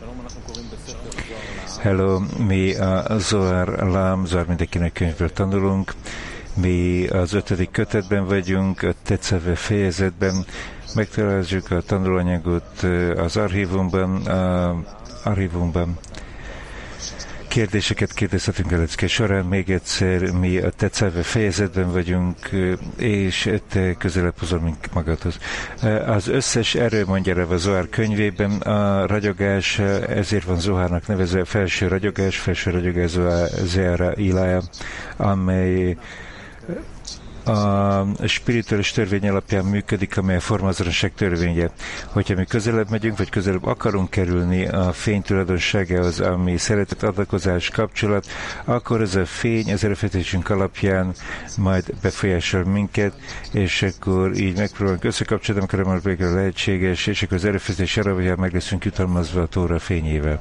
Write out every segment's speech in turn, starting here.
Hello, mi a Zohar Lam, Zohar mindenkinek könyvből tanulunk. Mi az 5. kötetben vagyunk, a Tetzaveh fejezetben. Megtaláljuk a tanulóanyagot az archívumban. Kérdéseket kérdezhetünk a lecke során. Még egyszer, mi a Tetzaveh fejezetben vagyunk, és te közelebb hozol magadhoz. Az összes erő, mondja a Zohar könyvében, a ragyogás, ezért van Zoharnak nevezve felső ragyogás Zeara Ilája, amely a spirituális törvény alapján működik, amely a formazonosság törvénye. Hogyha mi közelebb megyünk, vagy közelebb akarunk kerülni a fény tulajdonságához, ami szeretet, adakozás, kapcsolat, akkor ez a fény az erőfeszítésünk alapján majd befolyásol minket, és akkor így megpróbálunk összekapcsolni, amikor már lehetséges, és akkor az erőfeszítés alapján meg leszünk jutalmazva a Tóra fényével.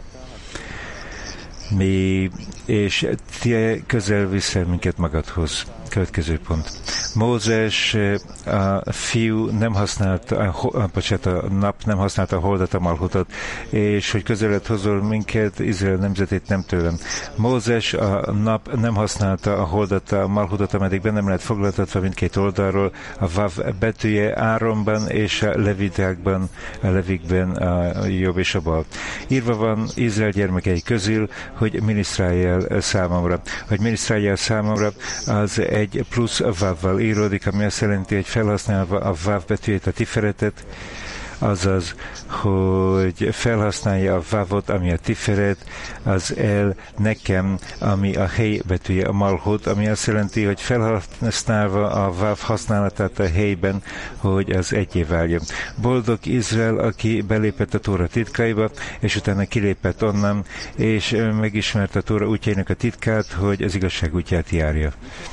És ti közel viszel minket magadhoz. Következő pont. Mózes, a fiú nem használta, a nap nem használta a holdat, a malhutot, és hogy közelebb hozol minket, Izrael nemzetét nem tőlem. Mózes, a nap nem használta a holdat, a malhutot, ameddig bennem lehet foglaltatva mindkét oldalról, a Vav betűje Áronban és a Levikben a jobb és a bal. Írva van Izrael gyermekei közül, hogy minisztrálja számomra. Hogy minisztrálja számomra, az egy plusz a Vavval íródik, ami azt jelenti, hogy felhasználva a Vav betűjét, a Tiferetet, azaz, hogy felhasználja a Vavot, ami a Tiferet, az el nekem, ami a Hely betűje, a Malhut, ami azt jelenti, hogy felhasználva a Vav használatát a helyben, hogy az egyé váljon. Boldog Izrael, aki belépett a Tóra titkaiba, és utána kilépett onnan, és megismerte a Tóra útjainak a titkát, hogy az igazság útját járja.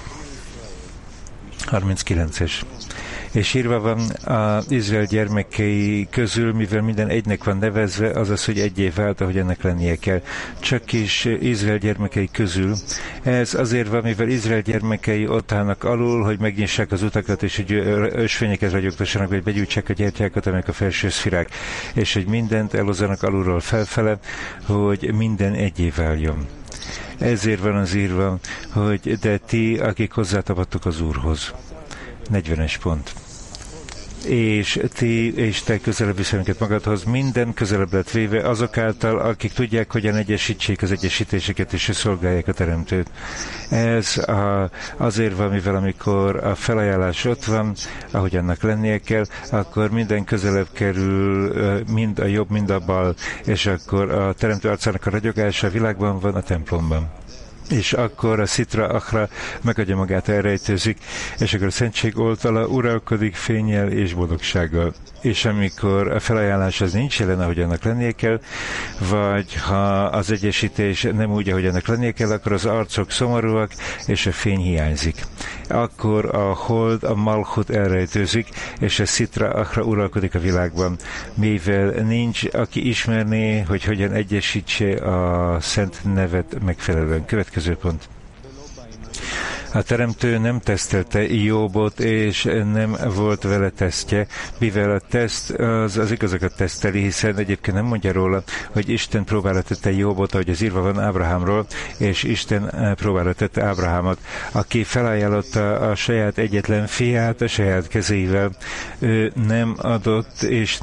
39-es. És írva van az Izrael gyermekei közül, mivel minden egynek van nevezve, azaz, hogy egyé vált, ahogy ennek lennie kell. Csak is Izrael gyermekei közül. Ez azért van, mivel Izrael gyermekei ott állnak alul, hogy megnyissák az utakat, és hogy ösvényeket ragyogtassanak, vagy begyújtsák a gyertyákat, amelyek a felső szfirák, és hogy mindent elhozzanak alulról felfele, hogy minden egyé váljon. Ezért van az írva, hogy de ti, akik hozzátapadtok az Úrhoz. 40-es pont. És te közelebb viszel minket magadhoz, minden közelebb lett véve azok által, akik tudják, hogyan egyesítsék az egyesítéseket, és szolgálják a Teremtőt. Ez azért van, mivel amikor a felajánlás ott van, ahogy annak lennie kell, akkor minden közelebb kerül, mind a jobb, mind a bal, és akkor a Teremtő arcának a ragyogása a világban van, a templomban. És akkor a Szitra Achra megadja magát, elrejtőzik, és akkor a szentség oltala uralkodik fénnyel és boldogsággal. És amikor a felajánlás az nincs jelen, ahogy annak lennie kell, vagy ha az egyesítés nem úgy, ahogy annak lennie kell, akkor az arcok szomorúak, és a fény hiányzik. Akkor a hold, a malchut elrejtőzik, és a Szitra Achra uralkodik a világban. Mivel nincs, aki ismerné, hogy hogyan egyesítse a szent nevet megfelelően. Következő pont. A Teremtő nem tesztelte Jóbot, és nem volt vele tesztje, mivel a teszt az igazokat teszteli, hiszen egyébként nem mondja róla, hogy Isten próbára tette Jóbot, ahogy az írva van Ábrahámról, és Isten próbára tette Ábrahámot, aki felajánlotta a saját egyetlen fiát a saját kezével. Ő nem adott, és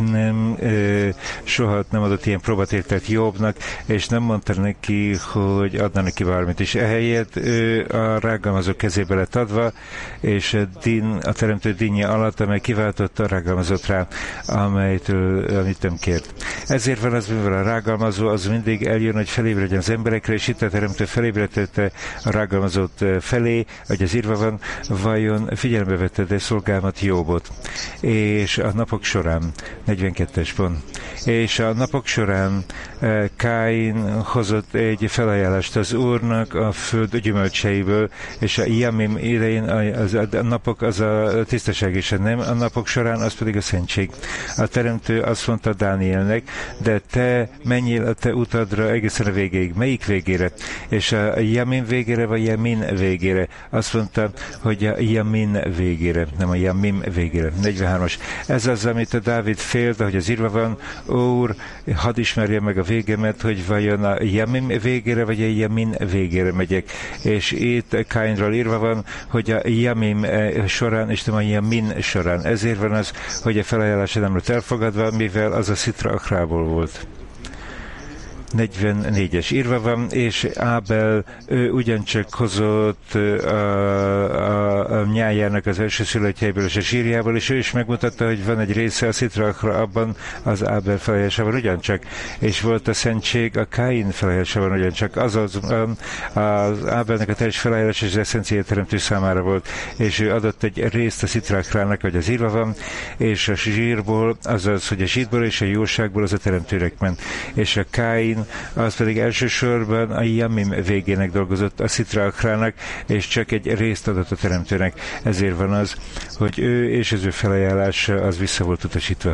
soha nem adott ilyen próbatételt Jóbnak, és nem mondta neki, hogy adna neki bármit is. Ehelyett ő a rágalmazók kezébe lett adva, és a Teremtő dinnye alatt, amely kiváltotta a rágalmazott rá, amit nem kért. Ezért van az, mivel a rágalmazó az mindig eljön, hogy felébredjen az emberekre, és itt a Teremtő felébredtette a rágalmazott felé, hogy az írva van, vajon figyelembe vette szolgámat Jóbot. És a napok során, 42-es pont, és a napok során Káin hozott egy felajánlást az Úrnak a föld gyümölcseiből, és a Jamim idején a napok az a tisztaság, és nem a napok során az pedig a szentség. A teremtő azt mondta Dánielnek, de te menjél a te utadra egészen a végéig. Melyik végére? És a Jamim végére, vagy Jamin végére? Azt mondta, hogy a Jamin végére, nem a Jamim végére. 43-as. Ez az, amit a Dávid félt, ahogy az írva van, Úr, hadd ismerje meg a végemet, hogy vajon a Jamim végére, vagy a Jamin végére megyek. És itt Káinról írva van, hogy a Jamim során, és nem a Jamin során. Ezért van az, hogy a felajánlása nem lett elfogadva, mivel az a Szitra Achrából volt. 44-es írva van, és Ábel ugyancsak hozott a nyájának az első születjeiből és a sírjából, és ő is megmutatta, hogy van egy része a Szitra Achra abban az Ábel felajánlásában ugyancsak, és volt a szentség a Káin felajánlásában ugyancsak. Az Ábelnek a teljes felajánlás és az eszenciája teremtő számára volt, és ő adott egy részt a Szitra Achrának, hogy az írva van, és a zsírból, azaz, hogy a zsírból és a jóságból az a teremtőnek ment, és a Káin az pedig elsősorban a Jamim végének dolgozott a Szitra Achrának, és csak egy részt adott a teremtőnek. Ezért van az, hogy ő és az ő felajánlása az vissza volt utasítva.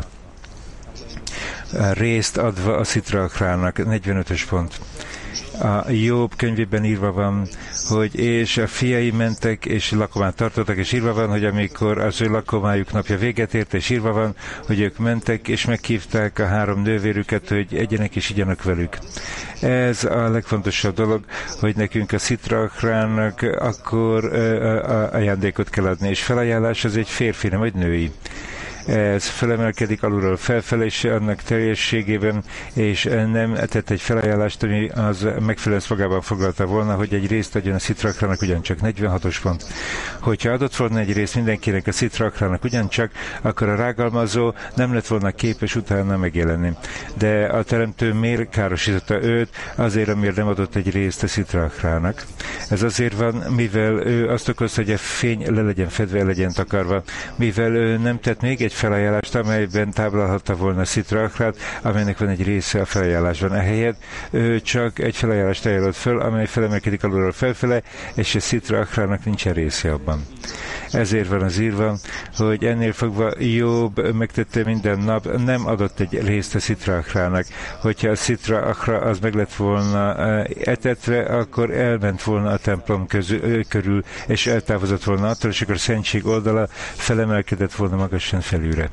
A részt adva a Szitra Achrának. 45-ös pont. A Jobb könyvében írva van, hogy és a fiai mentek, és lakomát tartottak, és írva van, hogy amikor az ő lakomájuk napja véget ért, és írva van, hogy ők mentek, és meghívták a 3 nővérüket, hogy egyenek és igyanak velük. Ez a legfontosabb dolog, hogy nekünk a Szitra Achrának akkor ajándékot kell adni, és felajánlás az egy férfi, nem egy női. Ez felemelkedik alulról felfelé, és annak teljességében, és nem tett egy felajánlást, ami az megfelelően magában foglalta volna, hogy egy részt adjon a Szitra Achrának ugyancsak. 46-os pont. Hogyha adott volna egy részt mindenkinek a Szitra Achrának ugyancsak, akkor a rágalmazó nem lett volna képes utána megjelenni. De a teremtő miért károsította őt? Azért, amiért nem adott egy részt a Szitra Achrának. Ez azért van, mivel ő azt okozta, hogy a fény le legyen fedve, le legyen takarva, mivel ő nem tett még egy felajánlást, amelyben táblálhatta volna a Szitra Achrát, amelynek van egy része a felajánlásban. Ehelyett ő csak egy felajánlást ajánlott föl, amely felemelkedik alulról felfele, és a Szitra Achrának nincsen része abban. Ezért van az írva, hogy ennél fogva Jobb megtette minden nap, nem adott egy részt a Szitra Achrának. Hogyha a Szitra Achra az meg lett volna etetve, akkor elment volna a templom körül, és eltávozott volna attól, és akkor a szentség oldala felemelkedett volna magasan felülre.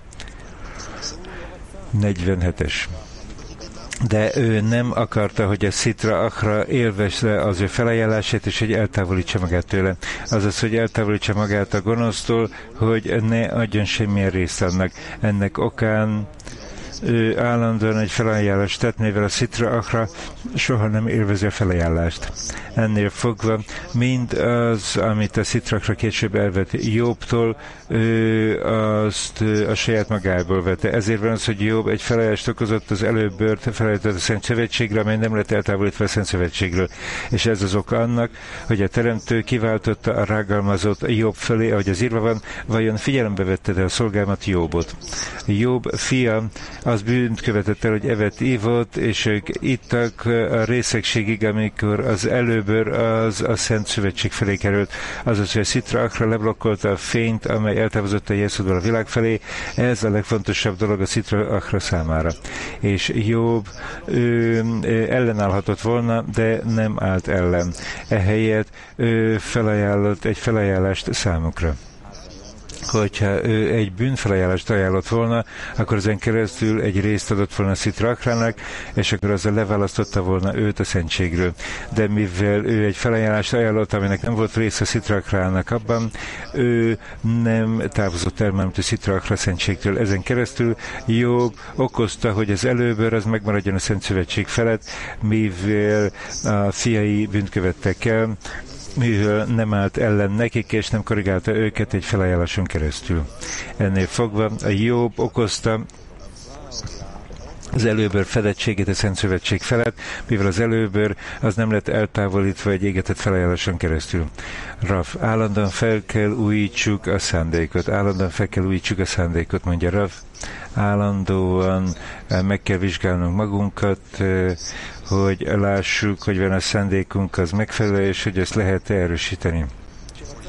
47-es. De ő nem akarta, hogy a Szitra Achra élvezze az ő felajánlását, és hogy eltávolítsa magát tőle. Azaz, hogy eltávolítsa magát a gonosztól, hogy ne adjon semmilyen részt annak. Ennek okán ő állandóan egy felajánlást tett, mivel a Szitra Achra soha nem élvezi a felajánlást. Ennél fogva mind az, amit a Szitra Achra később elvett Jobbtól, ő azt a saját magából vette. Ezért van az, hogy Jobb egy felajánlást okozott az előbbört, felajánlott a Szent Szövetségre, amely nem lett eltávolítva a Szent Szövetségről. És ez az oka annak, hogy a teremtő kiváltotta a rágalmazott Jobb felé, ahogy az írva van, vajon figyelembe vetted el a szolgámat Jobbot. Jobb fia az bűnt követett el, hogy evett, ívott, és ők ittak a részegségig, amikor az előbör az a Szent Szövetség felé került. Azaz, hogy a Szitra Achra leblokkolta a fényt, amely eltávozott a Jeszudból a világ felé. Ez a legfontosabb dolog a Szitra Achra számára. És Jobb ellenállhatott volna, de nem állt ellen. Ehelyett felajánlott egy felajánlást számukra. Hogyha ő egy bűnfelajánlást ajánlott volna, akkor ezen keresztül egy részt adott volna a Szitra Achrának, és akkor azzal leválasztotta volna őt a szentségről. De mivel ő egy felajánlást ajánlott, aminek nem volt része a Szitra Achrának abban, ő nem távozott el, mert a Szitra Achra szentségtől. Ezen keresztül Jobb okozta, hogy az előbőr az megmaradjon a Szent Szövetség felett, mivel a fiai bűnt követtek el, mivel nem állt ellen nekik, és nem korrigálta őket egy felajánláson keresztül. Ennél fogva a Jobb okozta az előbőr fedettségét a Szent Szövetség felett, mivel az előbőr az nem lett eltávolítva egy égetett felajánláson keresztül. Rav, állandóan fel kell újítsuk a szándékot. Állandóan fel kell újítsuk a szándékot, mondja Rav. Állandóan meg kell vizsgálnunk magunkat, hogy lássuk, hogy van a szándékunk az megfelelő, és hogy ezt lehet erősíteni.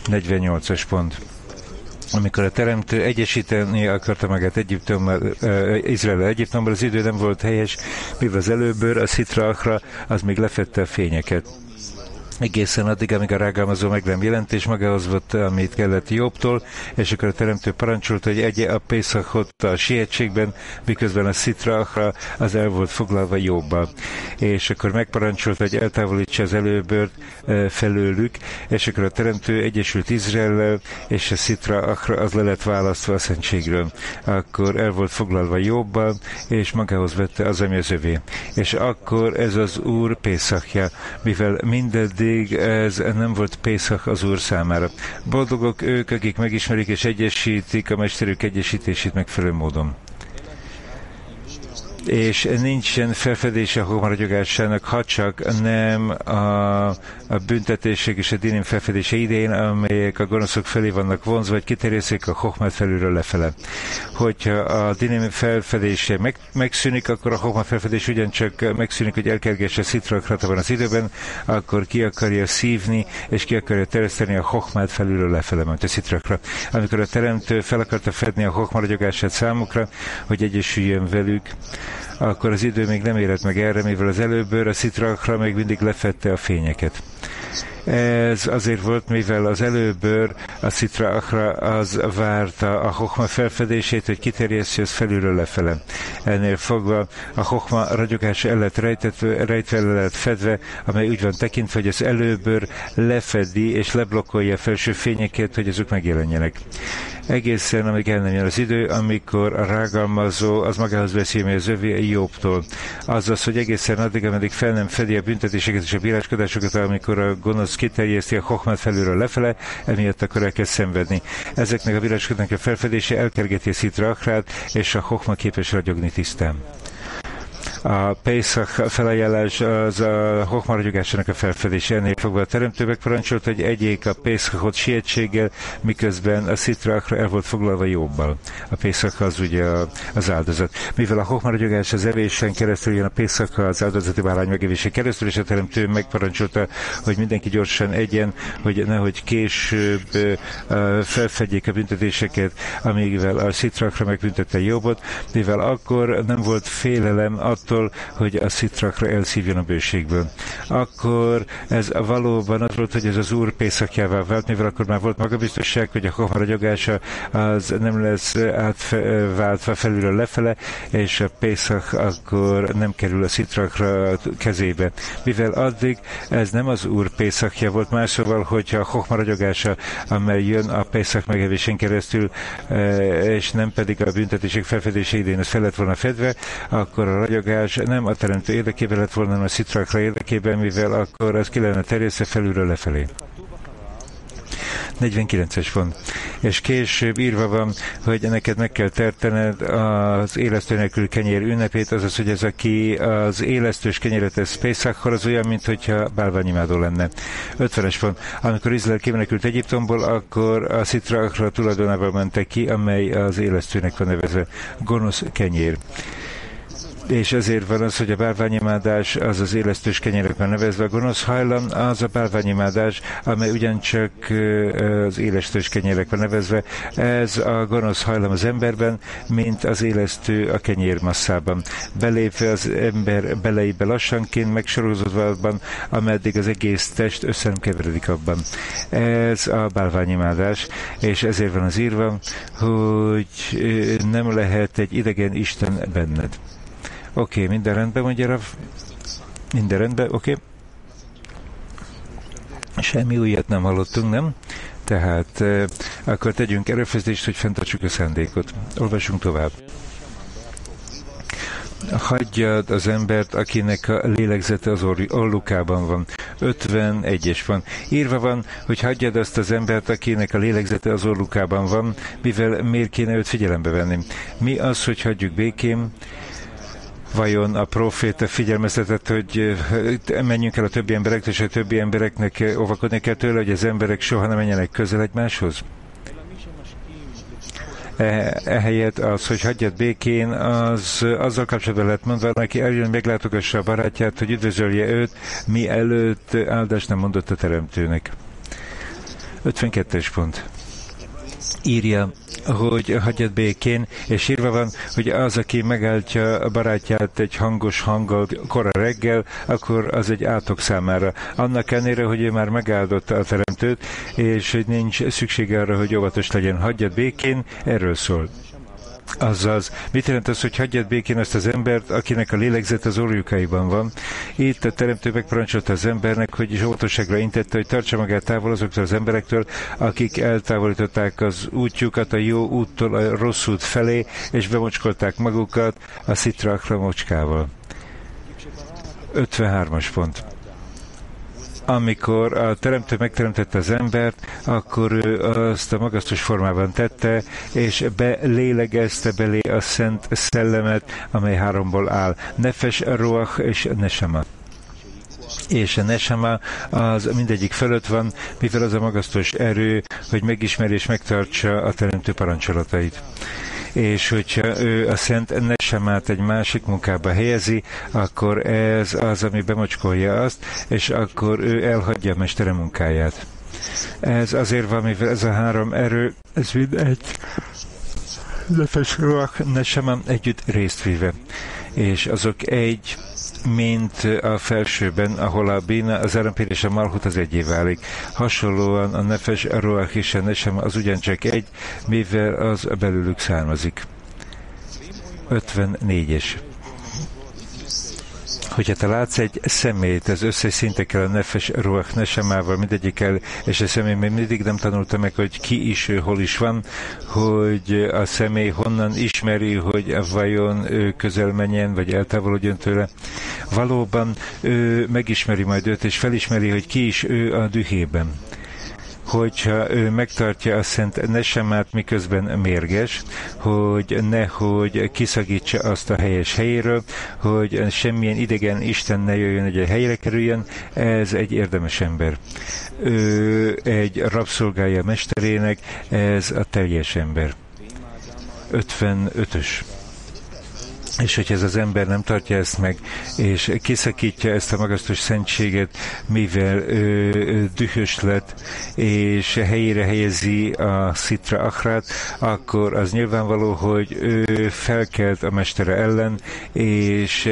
48-as pont. Amikor a teremtő egyesíteni akarta magát Izrael Egyiptommal, az idő nem volt helyes, mivel az előbbőr, a szitra achra, az még lefette a fényeket. Egészen addig, amíg a rágalmazó meg nem jelent, és magához vett, amit kellett Jobbtól, és akkor a teremtő parancsolta, hogy egye a Pészachot a sietségben, miközben a szitra achra az el volt foglalva Jobbal. És akkor megparancsolta, hogy eltávolítsa az előbört felőlük, és akkor a teremtő egyesült Izraellel, és a szitra achra az le lett választva a szentségről. Akkor el volt foglalva Jobbal, és magához vette az, ami az övé. És akkor ez az Úr Pészachja, mivel mindeddig ez nem volt Pészach az Úr számára. Boldogok ők, akik megismerik és egyesítik a mesterük egyesítését megfelelő módon. És nincsen felfedése a homáragyogássának, ha csak nem a büntetések és a dinim felfedése idején, amelyek a gonoszok felé vannak vonzva, vagy kiterjesztik a hokmát felülről lefele. Hogyha a dinim felfedése megszűnik, akkor a hokmát felfedés ugyancsak megszűnik, hogy elkergesse a szitrakratában az időben, akkor ki akarja szívni, és ki akarja terjeszteni a hokmát felülről lefele, mint a szitrakra. Amikor a teremtő fel akarta fedni a hokmáragyogását számukra, hogy egyesüljön velük, akkor az idő még nem érett meg erre, mivel az előbbőr a szitrakra még mindig lefette a fényeket. Ez azért volt, mivel az előbbőr a szitra achra az várta a hokma felfedését, hogy kiterjesztje ezt felülről lefele. Ennél fogva a hokma ragyogása el lett rejtve lett fedve, amely úgy van tekintve, hogy az előbbőr lefedi és leblokkolja a felső fényeket, hogy azok megjelenjenek. Egészen, amíg el nem jön az idő, amikor a rágalmazó az magához veszi, az övé Jobbtól. Azaz, hogy egészen addig, ameddig fel nem fedi a büntetéseket és a bíráskodásokat, amikor a gonosz kiterjeszti a hokmát felülről lefele, emiatt akkor el kell szenvedni. Ezeknek a bíráskodnak a felfedése elkergeti a szitra achrát, és a hokma képes ragyogni tisztán. A Pészach felajánlás az a hokmaragyugásának a felfedése. Ennél fogva a teremtő megparancsolta, hogy egyék a Pészachot sietséggel, miközben a szitra achra el volt foglalva Jobbal. A Pészach az ugye az áldozat. Mivel a hokmaragyugás az evésen keresztül jön, a Pészach az áldozati bárány megevése keresztül, és a teremtő megparancsolta, hogy mindenki gyorsan egyen, hogy nehogy később felfedjék a büntetéseket, amivel a szitra achra megbüntette Jobbot, mivel akkor nem volt félelem attól, hogy a szitrakra elszívjon a bőségből. Akkor ez valóban az volt, hogy ez az Úr Pészachjává vált, mivel akkor már volt magabiztosság, hogy a hokmaragyogása az nem lesz átváltva felülről lefele, és a Pészach akkor nem kerül a szitrakra kezébe. Mivel addig ez nem az Úr Pészachja volt, máshol, hogyha a hokmaragyogása, amely jön a Pészach megevésén keresztül, és nem pedig a büntetések felfedése idején ez fel lett volna fedve, akkor a ragyogás nem a teremtő érdekében lett volna, hanem a szitrakra érdekében, mivel akkor az ki lenne terjesztve felülről lefelé. 49-es pont. És később írva van, hogy neked meg kell tertened az élesztő nélkül kenyér ünnepét, azaz, hogy ez aki az élesztős kenyeret tesz Pészachor, az olyan, mintha bálványimádó lenne. 50-es pont. Amikor Izrael kimenekült Egyiptomból, akkor a szitra achra tulajdonával mentek ki, amely az élesztőnek van nevezve gonosz kenyér. És ezért van az, hogy a bálványimádás az az élesztős kenyerekben nevezve, a gonosz hajlam az a bálványimádás, amely ugyancsak az élesztős kenyérekben nevezve. Ez a gonosz hajlam az emberben, mint az élesztő a kenyérmasszában. Belépve az ember beleibe lassanként, megsorozódva abban, ameddig az egész test össze nem keveredik abban. Ez a bálványimádás, és ezért van az írva, hogy nem lehet egy idegen Isten benned. Oké, minden rendben, mondja Rav. Minden rendben, oké. Semmi újat nem hallottunk, nem? Tehát akkor tegyünk erőfeszítést, hogy fenntartsuk a szándékot. Olvassunk tovább. Hagyjad az embert, akinek a lélegzete az orrukában van. 51-es van. Írva van, hogy hagyjad azt az embert, akinek a lélegzete az orrukában van, mivel miért kéne őt figyelembe venni. Mi az, hogy hagyjuk békén? Vajon a próféta figyelmeztetett, hogy menjünk el a többi emberektől, és a többi embereknek óvakodni kell tőle, hogy az emberek soha nem menjenek közel egymáshoz? Ehelyett az, hogy hagyjad békén, azzal kapcsolatban lehet mondani, aki eljön, meglátogassa a barátját, hogy üdvözölje őt, mielőtt áldást nem mondott a teremtőnek. 52-es pont. Írja, hogy hagyjad békén, és írva van, hogy az, aki megálltja a barátját egy hangos hanggal kora reggel, akkor az egy átok számára. Annak ellenére, hogy ő már megáldotta a teremtőt, és hogy nincs szüksége arra, hogy óvatos legyen. Hagyjad békén, erről szól. Azaz, mit jelent az, hogy hagyjad békén azt az embert, akinek a lélegzet az orjukáiban van? Itt a teremtő megparancsolta az embernek, hogy óvatosságra intette, hogy tartsa magát távol azoktól az emberektől, akik eltávolították az útjukat a jó úttól a rossz út felé, és bemocskolták magukat a szitra akra mocskával. 53-as pont. Amikor a teremtő megteremtette az embert, akkor ő azt a magasztos formában tette, és belélegezte belé a szent szellemet, amely háromból áll. Nefes, Ruach és Nesama. És a Nesama az mindegyik fölött van, mivel az a magasztos erő, hogy megismerje és megtartsa a teremtő parancsolatait. És hogyha ő a szent nesemát egy másik munkába helyezi, akkor ez az, ami bemocskolja azt, és akkor ő elhagyja a mestere munkáját. Ez azért van, mivel ez a három erő, ez mind egy nefes, ruach, nesema együtt részt véve. És azok egy, mint a felsőben, ahol a bína, az Erampér és a Malhut az egyé válik. Hasonlóan a nefes, a ruach és a nesema az ugyancsak egy, mivel az belőlük származik. 54-es. Hogyha te látsz egy személyt, az összes szintekkel, a nefes, ruach, nesemával, mindegyikkel, és a személy még mindig nem tanulta meg, hogy ki is ő, hol is van, hogy a személy honnan ismeri, hogy vajon ő közel menjen, vagy eltávolodjon tőle. Valóban ő megismeri majd őt, és felismeri, hogy ki is ő a dühében. Hogyha ő megtartja a szent nesemát, miközben mérges, hogy nehogy kiszagítsa azt a helyes helyéről, hogy semmilyen idegen Isten ne jöjjön, hogy egy helyre kerüljön, ez egy érdemes ember. Ő egy rabszolgája mesterének, ez a teljes ember. 55-ös. És hogyha ez az ember nem tartja ezt meg, és kiszakítja ezt a magasztos szentséget, mivel dühös lett, és helyére helyezi a szitra achrát, akkor az nyilvánvaló, hogy ő felkelt a mestere ellen, és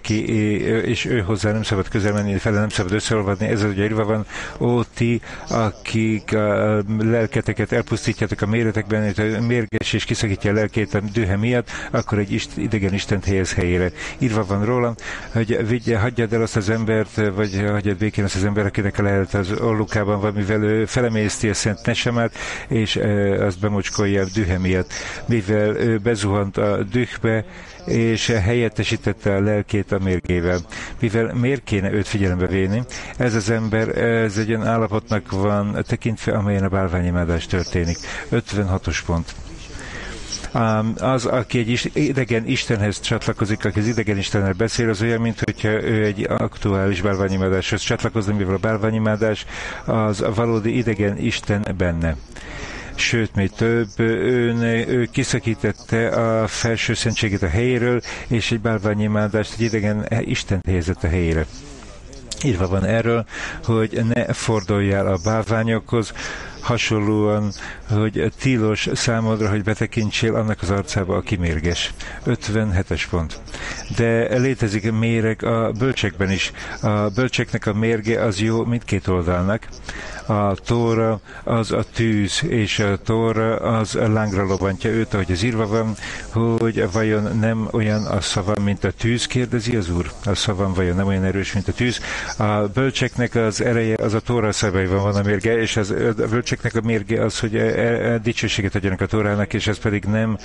ő hozzá nem szabad közel menni, fele nem szabad összeolvadni. Ez az, hogy írva van, ó ti, akik a lelketeket elpusztítjátok a méretekben, mérges és kiszakítja a lelkét a dühe miatt, akkor egy idegen Istent helyez helyére. Írva van róla, hogy hagyjad el azt az embert, vagy hagyjad békén azt az ember, akinek lehet az orrukában van, mivel ő felemészti a szent nesemát, és azt bemocskolja a dühe miatt. Mivel ő bezuhant a dühbe, és helyettesítette a lelkét a mérgével. Mivel miért kéne őt figyelembe venni? Ez az ember, ez egy olyan állapotnak van tekintve, amelyen a bálványimádás történik. 56-os pont. Az, aki egy idegen Istenhez csatlakozik, aki az idegen Istennel beszél, az olyan, mint hogyha ő egy aktuális bálványimádáshoz csatlakozni, mivel a bálványimádás az a valódi idegen Isten benne. Sőt, még több, ő kiszakítette a felső szentségét a helyéről, és egy bálványimádást, egy idegen Isten helyezett a helyére. Írva van erről, hogy ne forduljál a bálványokhoz, hasonlóan, hogy tilos számodra, hogy betekintsél annak az arcába, aki mérges. 57-es pont. De létezik méreg a bölcsekben is. A bölcseknek a mérge az jó mindkét oldalnak. A tóra az a tűz, és a tóra az a lángra lovantja őt, ahogy az írva van, hogy vajon nem olyan a szavam, mint a tűz, kérdezi az Úr. A szavam vajon nem olyan erős, mint a tűz. A bölcseknek az ereje, az a tóra szavaiban van a mérge, és a bölcseknek a mérge az, hogy dicsőséget adjanak a tórának, és ez pedig nem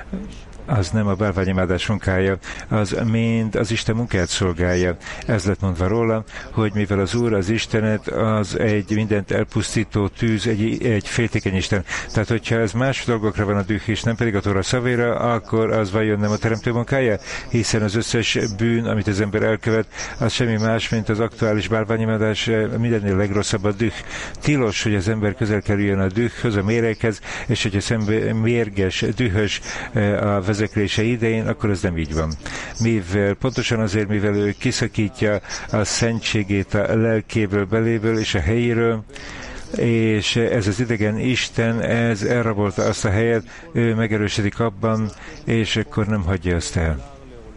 a bálványimádás munkája, az mind az Isten munkáját szolgálja. Ez lett mondva róla, hogy mivel az Úr, az Istenet, az egy mindent elpusztító tűz, egy féltékeny Isten. Tehát, hogyha ez más dolgokra van a düh, és nem pedig a Tóra szavéra, akkor az vajon nem a teremtő munkája? Hiszen az összes bűn, amit az ember elkövet, az semmi más, mint az aktuális bálványimádás, mindennél legrosszabb a düh. Tilos, hogy az ember közel kerüljön a dühhöz, a méreghez, és hogyha szemben mérges, dühös a vezeklése idején, akkor ez nem így van. Pontosan azért, mivel ő kiszakítja a szentségét a lelkéből, beléből és a helyéről, és ez az idegen Isten, ez elrabolta azt a helyet, ő megerősödik abban, és akkor nem hagyja azt el.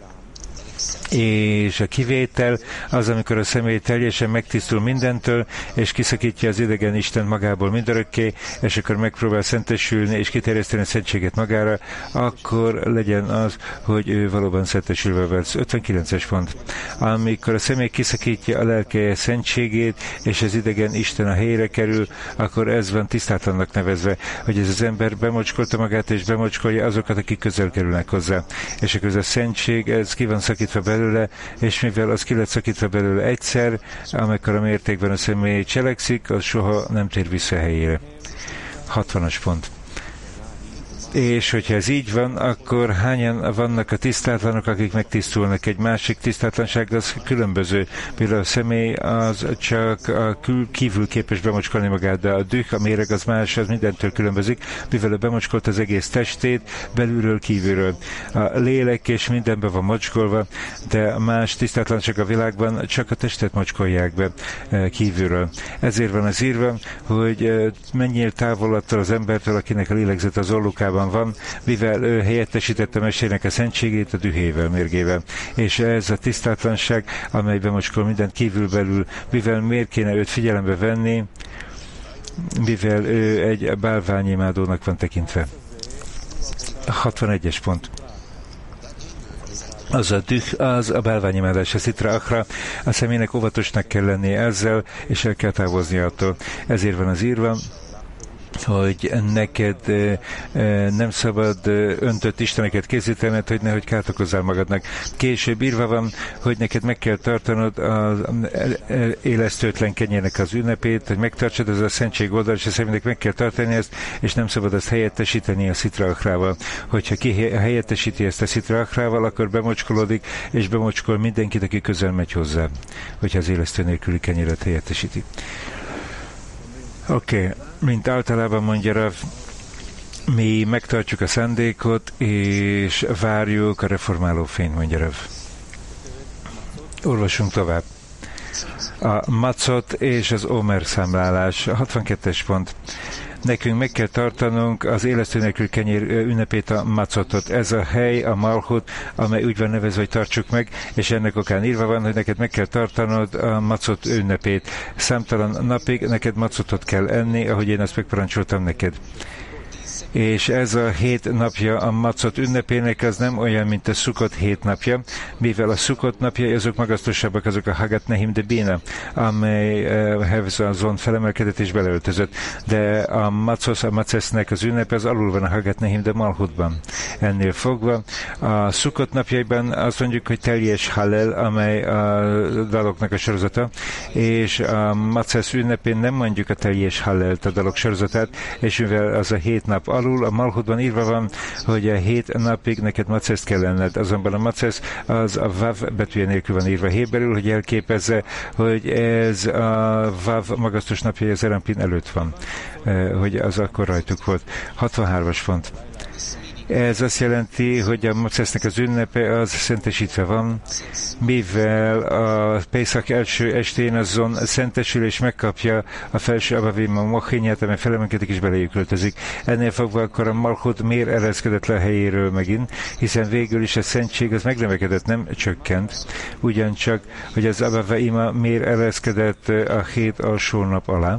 És a kivétel az, amikor a személy teljesen megtisztul mindentől, és kiszakítja az idegen Isten magából mindörökké, és akkor megpróbál szentesülni, és kiterjeszteni a szentséget magára, akkor legyen az, hogy ő valóban szentesülve lesz. 59-es pont. Amikor a személy kiszakítja a lelke szentségét, és az idegen Isten a helyére kerül, akkor ez van tisztátlannak nevezve, hogy ez az ember bemocskolta magát, és bemocskolja azokat, akik közel kerülnek hozzá. És akkor ez a szentség, ez ki van szakítva belőle, és mivel az ki lett szakítva belőle egyszer, amikor a mértékben a személy cselekszik, az soha nem tér vissza helyére. 60-as pont. És hogyha ez így van, akkor hányan vannak a tisztátlanok, akik megtisztulnak? Egy másik tisztátlanság az különböző. Például a személy az csak a kívül képes bemocskolni magát, de a düh, a méreg az más, az mindentől különbözik, mivel bemocskolt az egész testét, belülről, kívülről. A lélek és mindenbe van mocskolva, de más tisztátlanság a világban csak a testet mocskolják be kívülről. Ezért van az írva, hogy menjél távol attól az embertől, akinek a lélegzet az orrukában van, mivel ő helyettesítette mesének a szentségét a dühével, mérgével. És ez a tisztátlanság, amely bemocskol mindent kívülbelül, mivel miért kéne őt figyelembe venni, mivel ő egy bálványimádónak van tekintve. 61-es pont. Az a düh, az a bálványimádás, a szitra achra, a személynek óvatosnak kell lennie ezzel, és el kell távozni attól. Ezért van az írva, hogy neked nem szabad öntött isteneket készítened, hogy nehogy kárt okozzál magadnak. Később írva van, hogy neked meg kell tartanod az élesztőtlen kenyérnek az ünnepét, hogy megtartsad, ez a szentség oldal, és a személynek meg kell tartani ezt, és nem szabad ezt helyettesíteni a szitra achrával. Hogyha ki helyettesíti ezt a szitra achrával, akkor bemocskolodik, és bemocskol mindenkit, aki közel megy hozzá, hogyha az élesztő nélküli kenyéret helyettesíti. Oké. Mint általában mondja Rav, mi megtartjuk a szándékot, és várjuk a reformáló fényt, mondja Rav. Olvasunk tovább. A macot és az Omer számlálás, 62-es pont. Nekünk meg kell tartanunk az élesztő nélkül kenyér ünnepét, a macotot. Ez a hely, a malchut, amely úgy van nevezve, hogy tartsuk meg, és ennek okán írva van, hogy neked meg kell tartanod a macot ünnepét. Számtalan napig neked macotot kell enni, ahogy én ezt megparancsoltam neked. És ez a 7 napja a macot ünnepének, az nem olyan, mint a Szukot 7 napja, mivel a Szukot napja, azok magasztosabbak, azok a Hagat Nehim de Bina, amelyhez azon felemelkedett és beleöltözött. De a macesznek az ünnepe az alul van a Hagat Nehim de Malchutban. Ennél fogva a Szukot napjaiban azt mondjuk, hogy teljes Hallel, amely a daloknak a sorozata, és a macesz ünnepén nem mondjuk a teljes Hallelt, a dalok sorozatát, és mivel az a 7 nap alul, a Malchutban írva van, hogy a 7 napig neked maceszt kell lenned. Azonban a macesz az a vav betűje nélkül van írva héberül, hogy elképezze, hogy ez a vav magasztos napja az Erampin előtt van. Hogy az akkor rajtuk volt. 63-as pont. Ez azt jelenti, hogy a macesznek az ünnepe az szentesítve van, mivel a Pészak első estén azon szentesül és megkapja a felső Abavim a mochinyát, amely felemelkedik és beléjük költözik. Ennél fogva akkor a Malchut miért ereszkedett le a helyéről megint, hiszen végül is a szentség az megnövekedett, nem csökkent. Ugyancsak, hogy az Abavaima miért ereszkedett a 7 alsó nap alá.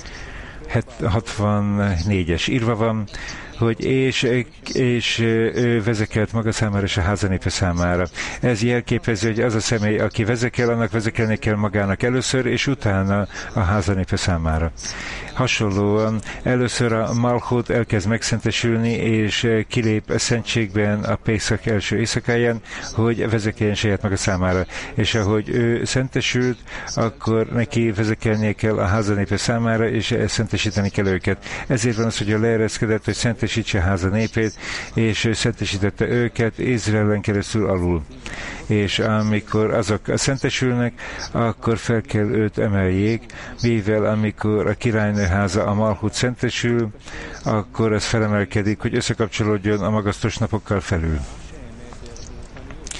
64-es írva van, hogy és ő vezekelt maga számára és a házanépe számára. Ez jelképezi, hogy az a személy, aki vezekel, annak vezekelni kell magának először, és utána a házanépe számára. Hasonlóan először a Malchut elkezd megszentesülni, és kilép a szentségben a Pészak első éjszakáján, hogy vezekeljen saját maga számára. És ahogy ő szentesült, akkor neki vezekelnie kell a házanépe számára, és szentesíteni kell őket. Ezért van az, hogy a leereszkedett, hogy szentesítse a háza népét, és ő szentesítette őket Izraelen keresztül alul. És amikor azok szentesülnek, akkor fel kell őt emeljék, mivel amikor a királynő háza, a Malchut szentesül, akkor ez felemelkedik, hogy összekapcsolódjon a magasztos napokkal felül.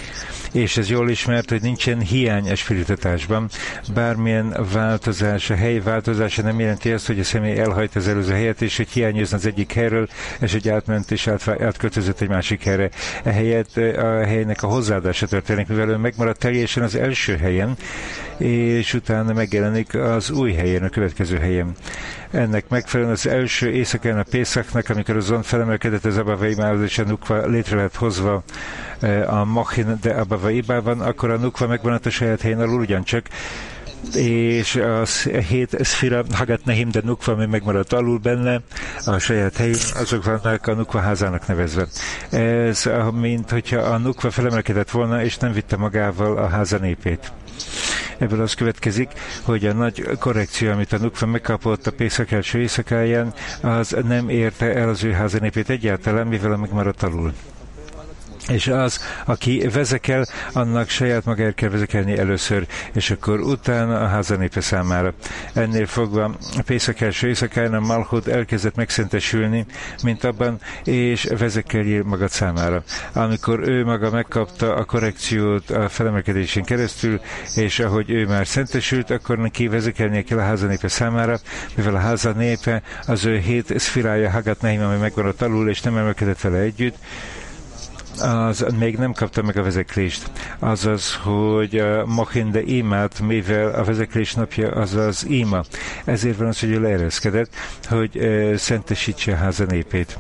és ez jól ismert, hogy nincsen hiány a spirittatásban. Bármilyen változás, a hely változása nem jelenti azt, hogy a személy elhajt az előző helyet, és hogy hiányozna az egyik helyről, és hogy átment és átköltözött egy másik helyre. Ehelyett a helynek a hozzáadása történik, mivel ő megmaradt teljesen az első helyen, és utána megjelenik az új helyen, a következő helyen. Ennek megfelelően az első éjszakán a Pészaknak, amikor az Zon felemelkedett az Abba Vaimához, és a Nukva létre lett hozva a Machin de Abba Vaibában, akkor a Nukva megvan a saját helyen alul ugyancsak, és a 7 szfira, Hagat Nehim de Nukva, ami megmaradt alul benne, a saját helyén, azok vannak a Nukva házának nevezve. Ez, mint hogyha a Nukva felemelkedett volna, és nem vitte magával a háza népét. Ebből az következik, hogy a nagy korrekció, amit a Nukva megkapott a Pészak első éjszakáján, az nem érte el az ő házanépét egyáltalán, mivel megmaradt alul. És az, aki vezekel, annak saját magáért kell vezekelni először, és akkor utána a házanépe számára. Ennél fogva a Pészak első éjszakán a Malchut elkezdett megszentesülni, mint abban, és vezekeljél magad számára. Amikor ő maga megkapta a korrekciót a felemelkedésén keresztül, és ahogy ő már szentesült, akkor neki vezekelnie kell a házanépe számára, mivel a házanépe az ő 7 szfirája Hagat Nehim, ami megmaradt alul, és nem emelkedett vele együtt, az még nem kapta meg a vezeklést. Azaz, hogy a Machin de Imát, mivel a vezeklés napja az az Ima. Ezért van az, hogy ő leereszkedett, hogy szentesítse a háza népét.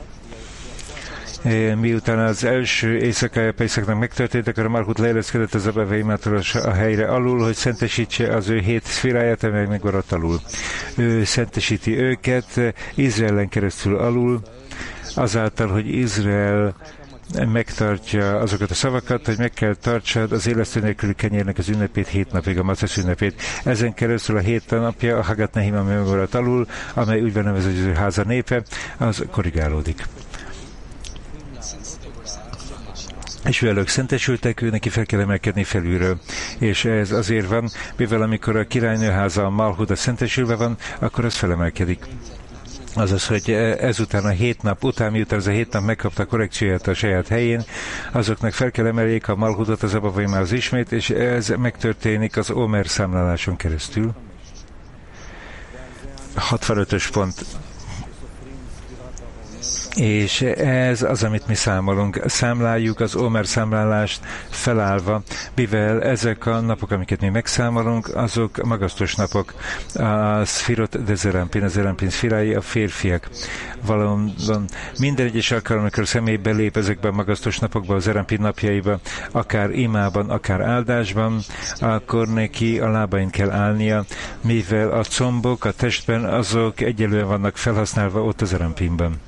Miután az első éjszakája Pészaknak megtörtént, akkor a Malchut leereszkedett az Abba Vaimától a helyre alul, hogy szentesítse az ő 7 szfiráját, amely megmaradt alul. Ő szentesíti őket Izraelen keresztül alul, azáltal, hogy Izrael megtartja azokat a szavakat, hogy meg kell tartsad az élesztő nélküli kenyérnek az ünnepét 7 napig, a macesz ünnepét. Ezen keresztül a 7 napja a Hagat Nehim, ami megmaradt alul, amely úgy van nevezett, hogy az ő háza népe, az korrigálódik. És velük szentesültek, ő neki fel kell emelkedni felülről. És ez azért van, mivel amikor a királynőháza a Malchut szentesülve van, akkor az felemelkedik. Azaz, hogy ezután a 7 nap után, miután ez a 7 nap megkapta a korrekcióját a saját helyén, azoknak fel kell emeljék a Malchutot az Abba Vaimához ismét, és ez megtörténik az Omer számláláson keresztül. 65-ös pont. És ez az, amit mi számolunk. Számláljuk az Omer számlálást felállva, mivel ezek a napok, amiket mi megszámolunk, azok magasztos napok. A Sfirot de Zerampin, a Zerampin szfirái a férfiak. Valóban minden egyes alkalom, amikor a személy belép ezekbe a magasztos napokba, a Zerampin napjaiba, akár imában, akár áldásban, akkor neki a lábain kell állnia, mivel a combok a testben azok egyelően vannak felhasználva ott a Zerampinban.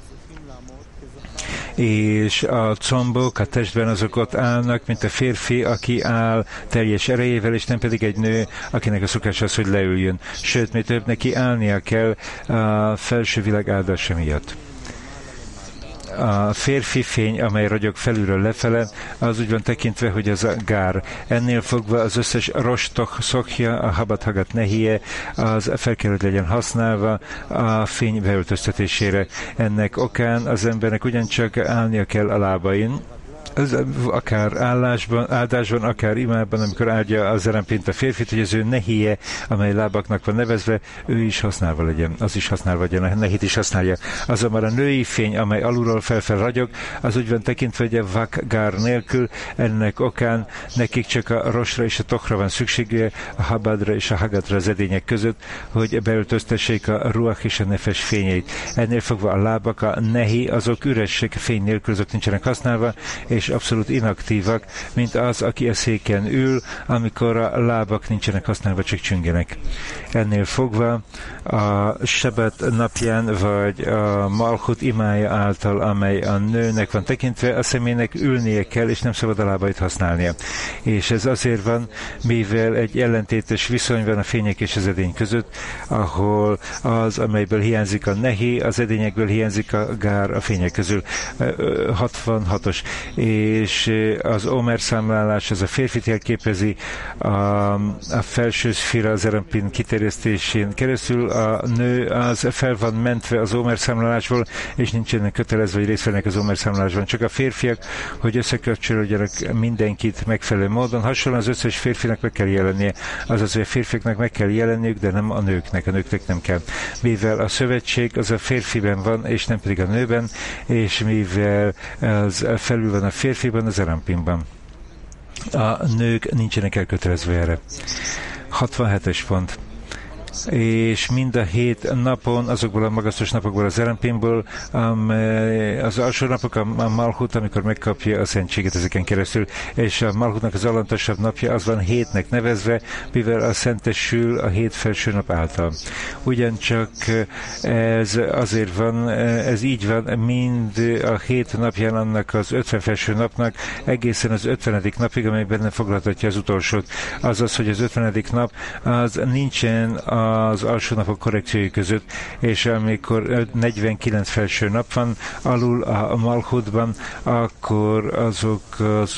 És a combok a testben azok ott állnak, mint a férfi, aki áll teljes erejével, és nem pedig egy nő, akinek a szokás az, hogy leüljön. Sőt, mi több, neki állnia kell a felső világ áldása miatt. A férfi fény, amely ragyog felülről lefele, az úgy van tekintve, hogy az a gár. Ennél fogva az összes rostok szokja, a Habat Hagat Nehie, az fel kell, hogy legyen használva a fény beöltöztetésére. Ennek okán az embernek ugyancsak állnia kell a lábain, az, akár áldásban, akár imában, amikor áldja a Zerampint a férfit, hogy az ő nehije, amely lábaknak van nevezve, ő is használva legyen, az is használva legyen, a nehit is használja. Azonban a női fény, amely alulról felfel ragyog, az úgy van tekintve, hogy a vakgár nélkül, ennek okán nekik csak a rosra és a tokhra van szüksége, a habadra és a hagatra az edények között, hogy beöltöztessék a ruach és a nefes fényeit. Ennél fogva a lábak, a nehi, azok üresség fény nélkül, azok nincsenek használva, és abszolút inaktívak, mint az, aki a széken ül, amikor a lábak nincsenek használva, csak csüngenek. Ennél fogva a Sabat napján, vagy a Malchut imája által, amely a nőnek van tekintve, a személynek ülnie kell, és nem szabad a lábait használnia. És ez azért van, mivel egy ellentétes viszony van a fények és az edény között, ahol az, amelyből hiányzik a nehi, az edényekből hiányzik a gár a fények közül. 66-os. és az Omer számlálás, ez a férfit jelképezi, a felső szféra az Zerampin kiterjesztésén keresztül, a nő az fel van mentve az Omer számlálásból, és nincsenek kötelezve, hogy részt vennek az Omer számlálásban. Csak a férfiak, hogy összekapcsolódjanak mindenkit megfelelő módon. Hasonlóan az összes férfinak meg kell jelennie, azaz, hogy a férfiaknak meg kell jelenniük, de nem a nőknek nem kell. Mivel a szövetség az a férfiben van, és nem pedig a nőben, és mivel az felül van a férfiban, az Zerampinban. A nők nincsenek elkötelezve erre. 67-es pont. És mind a 7 napon, azokból a magasztos napokból az Zerampinból, az alsó napok a Malchut, amikor megkapja a szentséget ezeken keresztül, és a Malchutnak az alantasabb napja az van 7-nek nevezve, mivel a szentesül a 7 felső nap által. Ugyancsak ez azért van, ez így van, mind a 7 napján annak az 50 felső napnak, egészen az 50. napig, amely benne foglaltatja az utolsót. Azaz, hogy az 50. nap az nincsen az alsó napok korrekciói között, és amikor 49 felső nap van alul a Malchutban, akkor azok az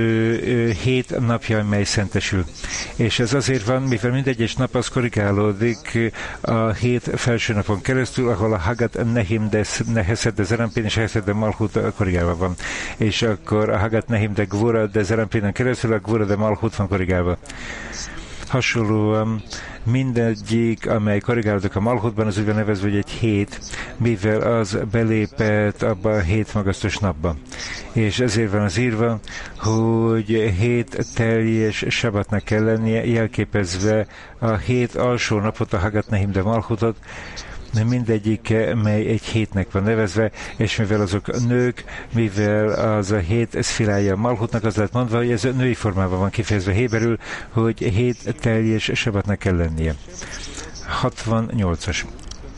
7 napja, mely szentesül. És ez azért van, mivel mindegyes nap az korrigálódik a 7 felső napon keresztül, ahol a Hagat Nehim de Hesed de Zerampin és Hesed de Malchut korrigálva van. És akkor a Hagat Nehim de Gvura de Zerampinen keresztül a Gvura de Malchut van korrigálva. Hasonlóan mindegyik, amely korrigálódik a Malchutban, az úgy van nevezve, hogy egy 7, mivel az belépett abba a 7 magasztos napba. És ezért van az írva, hogy 7 teljes sabatnak kell lennie, jelképezve a 7 alsó napot, a Hagat Nehim de Malchutot, mindegyik, mely egy 7-nek van nevezve, és mivel azok nők, mivel az a 7 szfirája Malchutnak, az lehet mondva, hogy ez női formában van kifejezve héberül, hogy 7 teljes sabatnak kell lennie. 68-as.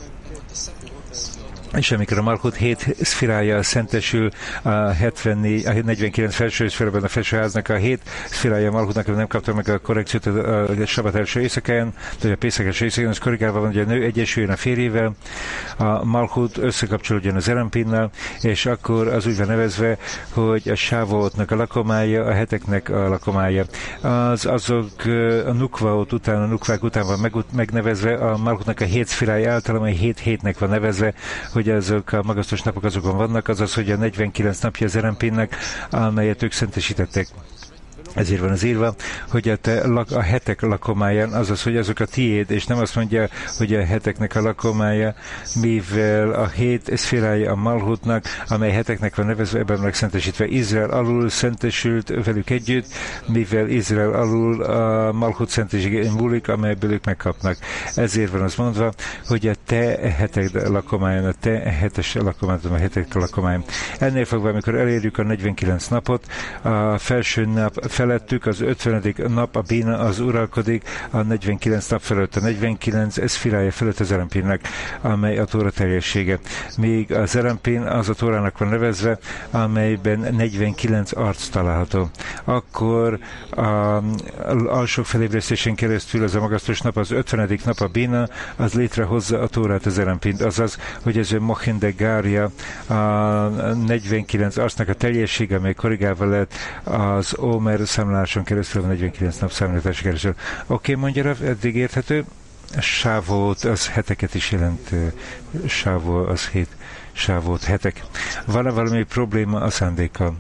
És amikor a Malchut 7 szfirája szentesül, a 49 felső szférában a felsőháznak a 7 szfirája Malchutnak nem kapta meg a korrekciót a sabat első éjszakáján, vagy a Pészak első éjszakán, az korrigálva van, hogy a nő egyesüljön a férjével, a Malchut összekapcsolódjon a Zerampinnal, és akkor az úgy van nevezve, hogy a Sávaotnak a lakomája, a heteknek a lakomája. Azok a Nukvaot után, a Nukvák után van megnevezve, a Malchutnak a 7 szfirája által, amely 7 hétnek van nevezve, hogy azok a magasztos napok azokon vannak, azaz, hogy a 49 napja az Zerampinnek, amelyet ők szentesítettek. Ezért van az írva, hogy a hetek lakomáján, azaz, hogy azok a tiéd, és nem azt mondja, hogy a heteknek a lakomája, mivel a 7 szférája a Malchutnak, amely heteknek van nevezve, ebben megszentesítve. Izrael alul szentesült velük együtt, mivel Izrael alul a Malchut szentességén múlik, amelyből ők megkapnak. Ezért van az mondva, hogy a te hetek lakomáján, a te hetes lakomáján, a hetek lakomáján. Ennél fogva, amikor elérjük a 49 napot, a felső nap felettük, az 50. nap a Bína az uralkodik, a 49 nap felett, a 49 szfirája felett a Zerampinnek, amely a Tóra teljessége. Még a Zerampin az a Tórának van nevezve, amelyben 49 arc található. Akkor az alsó felébresztésen keresztül az a magasztos nap, az 50. nap a Bína, az létrehozza a Tórát, a Zerampint. Azaz, hogy ez a Mochin de Gária, a 49 arcnak a teljessége, amely korrigálva lett az Omer számláláson keresztül, a 49 nap számláláson keresztül. Oké, mondja, eddig érthető? Sávót, az heteket is jelent. Sávó, az 7. Sávót, hetek. Van-e valami probléma a szándékkal?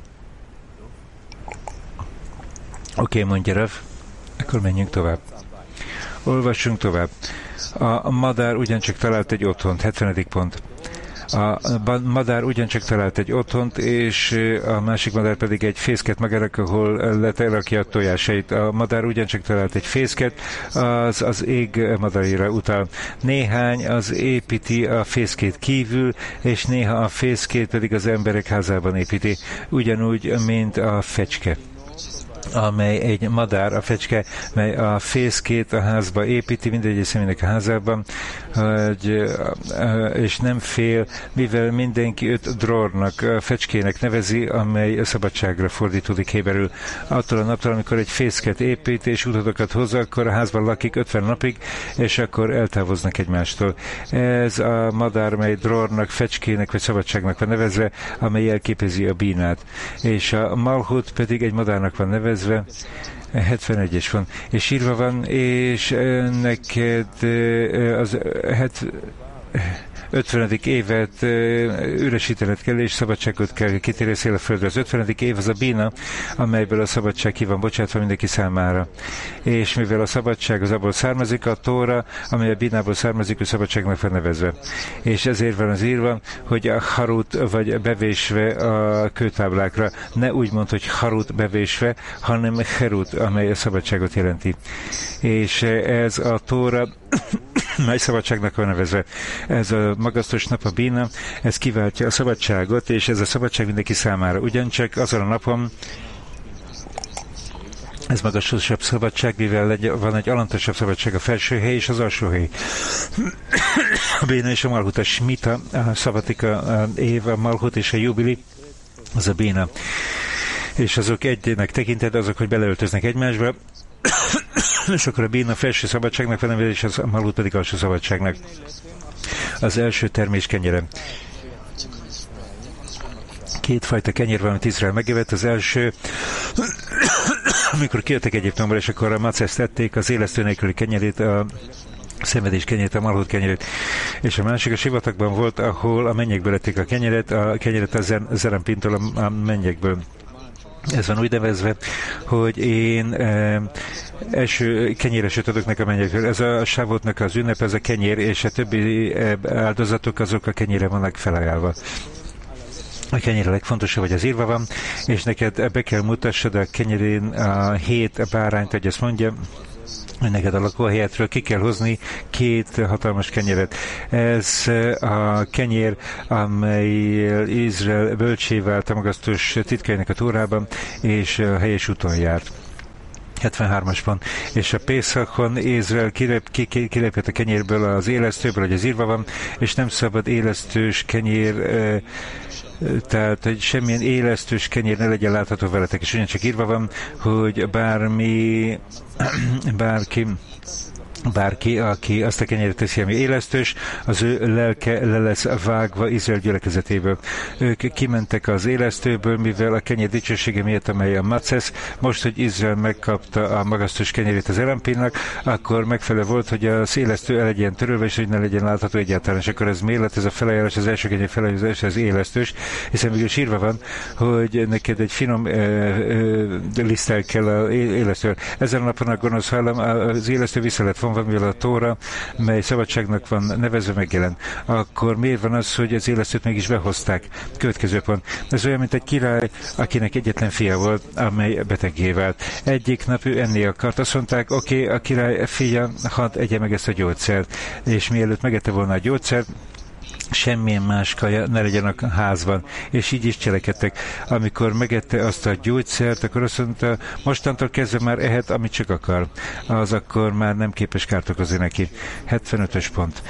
Oké, mondja Rav. Akkor menjünk tovább. Olvassunk tovább. A madár ugyancsak talált egy otthont, 70. pont. A madár ugyancsak talált egy otthont, és a másik madár pedig egy fészket magának, ahol leterakja a tojásait. A madár ugyancsak talált egy fészket, az ég madarára utal. Néhány az építi a fészkét kívül, és néha a fészkét pedig az emberek házában építi. Ugyanúgy, mint a fecske. amely egy madár, a fecske, mely a fészkét a házba építi, mindegy személynek a házában, és nem fél, mivel mindenki 5 drornak, fecskének nevezi, amely a szabadságra fordítódik héberül. Attól a naptól, amikor egy fészket épít és utadokat hoz, akkor a házban lakik 50 napig, és akkor eltávoznak egymástól. Ez a madár, mely drornak, fecskének vagy szabadságnak van nevezve, amely jelképezi a bínát. És a malhut pedig egy madárnak van nevezve, 71-es van, és írva van, és neked az 50. évet üresítened kell, és szabadságot kell kitérni a földre. Az 50. év az a bína, amelyből a szabadság ki van bocsátva mindenki számára. És mivel a szabadság az abból származik, a Tóra, amely a bínából származik, a szabadságnak van nevezve. És ezért van az írva, hogy a harut vagy bevésve a kőtáblákra. Ne úgy mond, hogy harut bevésve, hanem herut, amely a szabadságot jelenti. És ez a Tóra mely szabadságnak van nevezve. Ez a magasztos nap, a bína, ez kiváltja a szabadságot, és ez a szabadság mindenki számára. Ugyancsak azon a napon ez magasabb szabadság, mivel van egy alantasabb szabadság, a felső hely és az alsó hely. A bína és a malhut, a smita, a szabatika év, a malhut és a jubili, az a bína. És azok egynek tekinted, azok, hogy beleöltöznek egymásba, és akkor a bína felső szabadságnak van nevezve, és a malhut pedig alsó szabadságnak. Az első termés kenyere. 2 fajta kenyér van, amit Izrael megevett. Az első, amikor kijöttek Egyiptomból, és akkor a maceszt ették, az élesztő nélküli kenyerét, a szenvedés kenyerét, a malhut kenyerét. És a másik a sivatagban volt, ahol a mennyekből ették a kenyeret a zerampintól a mennyekből. Ez van úgy nevezve, hogy én kenyéreset adok nekem a mennyekről. Ez a sávotnak az ünnep, ez a kenyér, és a többi áldozatok azok a kenyére vannak felajánlva. A kenyér a legfontosabb, hogy az írva van, és neked be kell mutassad a kenyerén a 7 bárányt, hogy ezt mondja, hogy neked a lakóhelyetről ki kell hozni 2 hatalmas kenyeret. Ez a kenyér, amely Izrael bölcsé vált a magasztos titkainak a Tórában, és a helyes úton járt. 73-as pont. És a Pészakon Izrael kilépett a kenyérből, az élesztőből, hogy az írva van, és nem szabad élesztős kenyér, tehát, hogy semmilyen élesztős kenyér ne legyen látható veletek, és ugyancsak írva van, hogy bárki, aki azt a kenyeret teszi, ami élesztős, az ő lelke le lesz vágva Izrael gyülekezetéből. Ők kimentek az élesztőből, mivel a kenyér dicsősége miatt, amely a macesz, most, hogy Izrael megkapta a magasztos kenyerét az elempinnak, akkor megfelelő volt, hogy az élesztő el legyen törölve, és hogy ne legyen látható egyáltalán. És akkor ez miért lett ez a felajánlás, az első kenyér felajánlás, az élesztős, hiszen mégis írva van, hogy neked egy finom lisztel kell az élesztő. Ezen a napon a gonosz hajlam, az élesztő vissza lett vonva, mivel a Tóra, mely szabadságnak van nevezve, megjelent. Akkor miért van az, hogy az élesztőt mégis behozták? Következő pont. Ez olyan, mint egy király, akinek egyetlen fia volt, amely beteggé vált. Egyik nap ő enni akart. Azt mondták, oké, a király fia, hadd egye meg ezt a gyógyszert. És mielőtt megette volna a gyógyszert, semmilyen más kaja ne legyen a házban. És így is cselekedtek. Amikor megette azt a gyógyszert, akkor azt mondta, mostantól kezdve már ehet, amit csak akar. Az akkor már nem képes kárt okozni neki. 75-ös pont.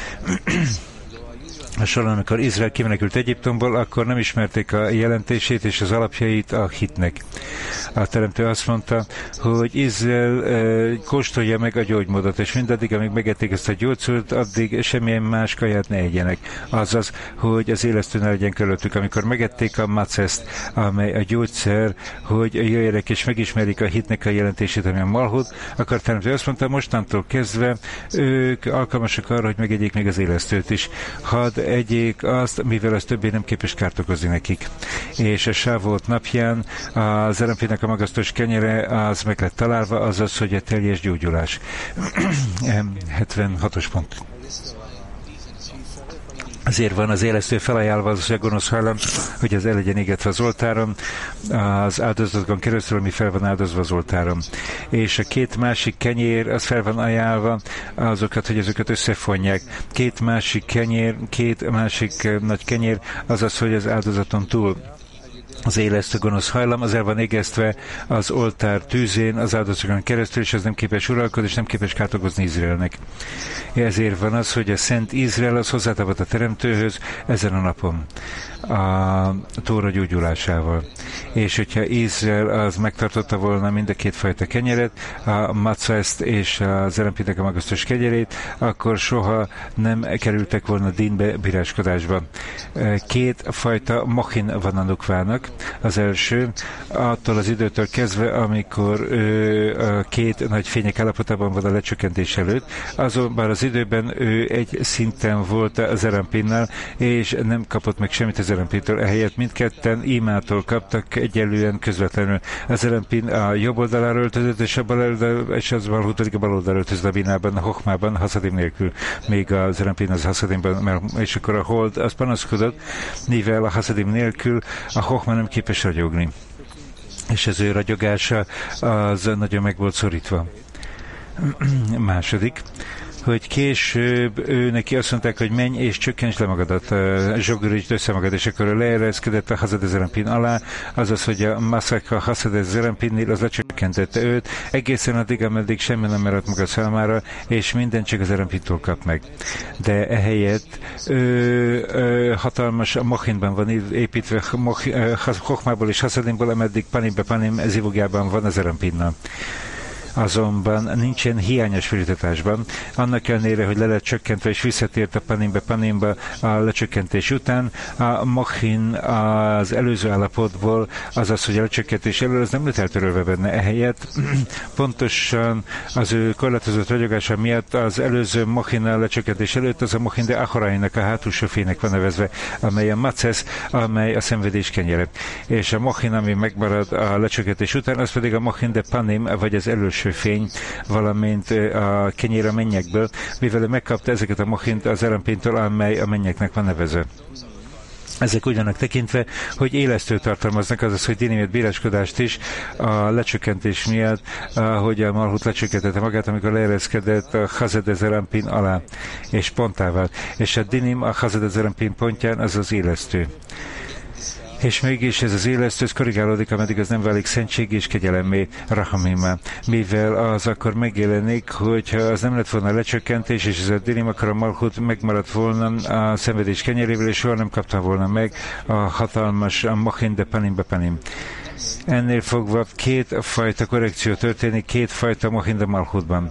A soron, amikor Izrael kimenekült Egyiptomból, akkor nem ismerték a jelentését és az alapjait a hitnek. A teremtő azt mondta, hogy Izrael kóstolja meg a gyógymódot, és mindaddig, amíg megették ezt a gyógyszert, addig semmilyen más kaját ne egyenek. Azaz, hogy az élesztő ne legyen körülöttük. Amikor megették a maceszt, amely a gyógyszer, hogy jöjjenek és megismerik a hitnek a jelentését, ami a malhut, akkor a teremtő azt mondta, mostantól kezdve ők alkalmasak arra, hogy megegyék még az élesztőt is. Hadd egyék azt, mivel az többé nem képes kárt okozni nekik. És a Sávót napján az erempinek a magasztos kenyere az meg lett találva, azaz, hogy a teljes gyógyulás. 76-os pont. Azért van az élesztő felajánlva az a gonosz hajlam, hogy az el legyen égetve az oltáron, az áldozatokon keresztül, ami fel van áldozva az oltáron. És a 2 másik kenyér, az fel van ajánlva azokat, hogy azokat összefonják. 2 másik kenyér, 2 másik nagy kenyér, azaz, hogy az áldozaton túl Az élesztő gonosz hajlam, az el van égesztve az oltár tűzén, az áldozatokon keresztül, és ez nem képes uralkodni, és nem képes kátogozni Izraelnek. Ezért van az, hogy a Szent Izrael az hozzátapadt a Teremtőhöz ezen a napon a Tóra gyógyulásával. És hogyha Izrael az megtartotta volna mind a két fajta kenyeret, a matzezt és az ellenpintek a magasztos kenyerét, akkor soha nem kerültek volna dínbe, bíráskodásba. Két fajta mochin van a nukvának. Az első, attól az időtől kezdve, amikor a két nagy fények állapotában van a lecsökkentés előtt, azonban az időben ő egy szinten volt az ellenpinnál, és nem kapott meg semmit az ellenpintől. Ehelyett mindketten ímától kaptak egyenlően közvetlenül. Az ellenpin a jobb oldalára öltözött, és az valahol pedig a bal oldalra öltözött a binában, a hochmában, haszadim nélkül. Még az ellenpin az haszadimban, és akkor a hold az panaszkodott, mivel a haszadim nélkül a hochma nem képes ragyogni. És az ő ragyogása az nagyon meg volt szorítva. Második, hogy később ő neki azt mondták, hogy menj és csökkentsd le magadat, zsogorítsd össze magad, és akkor leereszkedett a Haszad Zerempin alá, azaz, hogy a Maszak a Haszad Zerempinnél az lecsökkentette őt, egészen addig, ameddig semmi nem maradt maga számára, és minden csak az Zerempintól kap meg. De ehelyett hatalmas Mochinban van építve, Chochmából és Haszadimból, ameddig Panimbe Panim zivugában van az Zerempinnal. Azonban nincsen hiányos fölítatásban. Annak ellenére, hogy le lett csökkentve és visszatért a Panimba a lecsökkentés után, a Mochin az előző állapotból, azaz, hogy a lecsökkentés elől, az nem lett eltörölve benne. Ehelyett pontosan az ő korlátozott ragyogása miatt az előző Mochin a lecsökkentés előtt, az a Mochin de Achorainak, a hátulsó fénynek van nevezve, amely a Matzesz, amely a szenvedés kenyere. És a Mochin, ami megmarad a lecsökkentés után, az pedig a Mochin de Panim, vagy az előső fény, valamint a kenyér a mennyekből, mivel ő megkapta ezeket a mochint az ellenpintől, amely a mennyeknek van nevezve. Ezek ugyanak tekintve, hogy élesztő tartalmaznak, azaz, hogy dinimét bíráskodást is a lecsökkentés miatt, hogy a Malhut lecsökkentette magát, amikor leereszkedett a Haszad Zerempin alá, és pontá vált. És a dinim a Haszad Zerempin pontján az az élesztő. És mégis ez az élesztő, ez korrigálódik, ameddig az nem válik szentség és kegyelemmé, rahamimá. Mivel az akkor megjelenik, hogyha az nem lett volna lecsökkentés, és ez a dinim, akkor a Malhut megmaradt volna a szenvedés kenyerével, és soha nem kapta volna meg a hatalmas a Mochin de Panimbe Panim. Ennél fogva két fajta korrekció történik, két fajta Mochin de Malhutban.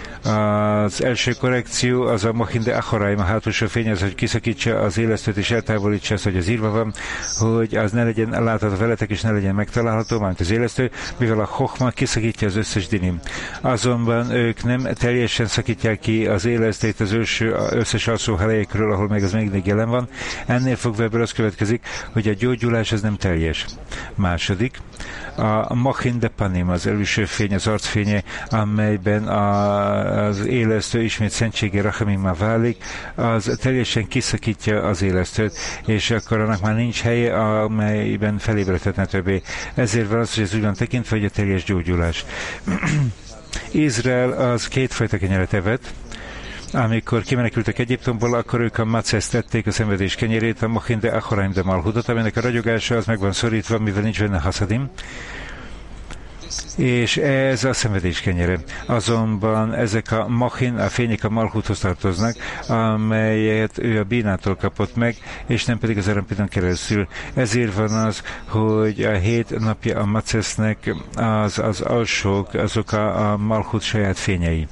Az első korrekció az a Mochin de Achoraim, a hátulsó fény, az, hogy kiszakítsa az élesztőt és eltávolítsa azt, hogy az írva van, hogy az ne legyen látható veletek és ne legyen megtalálható, mint az élesztő, mivel a Chochma kiszakítja az összes dinim. Azonban ők nem teljesen szakítják ki az élesztét az összes alsó helyekről, ahol még az még jelen van. Ennél fogva ebből az következik, hogy a gyógyulás az nem teljes. Második, a Mochin de Panim, az előső fény, az arcfénye, amelyben az élesztő ismét szentsége rachamimá válik, az teljesen kiszakítja az élesztőt, és akkor annak már nincs helye, amelyben felébredhetne többé. Ezért van az, hogy ez úgy van tekintve, hogy a teljes gyógyulás. Izrael az kétfajta kenyeret evett. Amikor kimenekültek Egyiptomból, akkor ők a Matzeszt tették, a szenvedés kenyerét, a Mochin de Achoraim de Malhutot, aminek a ragyogása az meg van szorítva, mivel nincs benne haszadim. És ez a szenvedés kenyere. Azonban ezek a Mochin, a fények a Malhuthoz tartoznak, amelyet ő a Bínától kapott meg, és nem pedig az Arampinon keresztül. Ezért van az, hogy a 7 napja a Matzesznek az alsók, azok a Malhut saját fényei.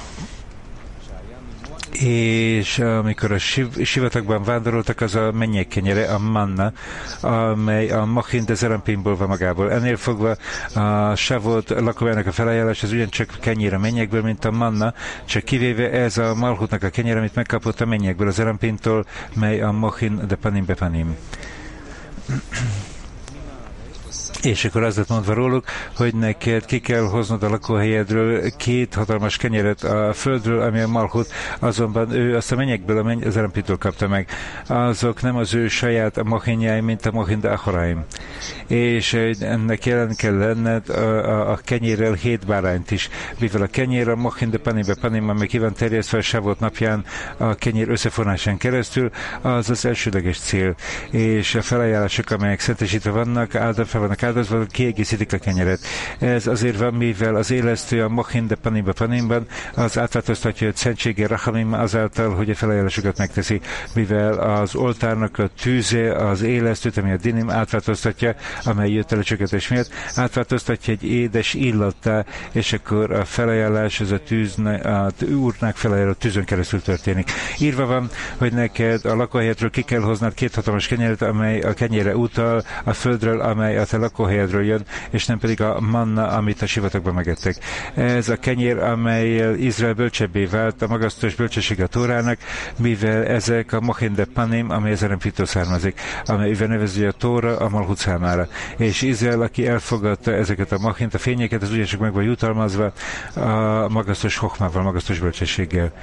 És amikor a sivatagban vándoroltak, az a mennyek kenyere, a manna, amely a Mochin de Zerampinból van magából. Ennél fogva a Savot lakójának a felajánlás, az ugyancsak kenyér a mennyekből, mint a manna, csak kivéve ez a Malhutnak a kenyér, amit megkapott a mennyekből, a Zerampintól, mely a Mochin de Panimbe Panim. És akkor az lett mondva róluk, hogy neked ki kell hoznod a lakóhelyedről 2 hatalmas kenyeret a földről, ami a Malhut, azonban ő azt a mennyekből, az Elempitől kapta meg. Azok nem az ő saját mohinjái, mint a mohin de Achoraim. És ennek jelen kell lenned a kenyérrel 7 bárányt is, mivel a kenyér a mohin de panim, ami ki van terjesztve a Sávot napján a kenyér összefonásán keresztül, az az elsődleges cél. És a felajánlások, amelyek szentesítve vannak, fel vannak áldozva, kiegészítik a kenyeret. Ez azért van, mivel az élesztő a mohin de panimban az átváltoztatja a szentsége rachamim azáltal, hogy a felajánlásokat megteszi, mivel az oltárnak a tűze az élesztőt, ami a dinim átváltoztatja, amely jött el a csökkentés miatt, átváltoztatja egy édes illattá, és akkor a felajánlás az a úrnak felajánlott tűzön keresztül történik. Írva van, hogy neked a lakóhelyedről ki kell hoznod 2 hatalmas kenyeret, amely a kenyére utal a földről, amely a te lakóhelyedről jön, és nem pedig a manna, amit a sivatagban megettek. Ez a kenyér, amelyel Izrael bölcsebbé vált, a magasztos bölcsesség a Tórának, mivel ezek a mohin de panim, amely az Elempitől származik, amelyben nevezi a Tóra a Malhut számára. És Izrael, aki elfogadta ezeket a mohint, a fényeket, az ugyancsak meg van jutalmazva a magasztos hokmával, magasztos bölcsességgel.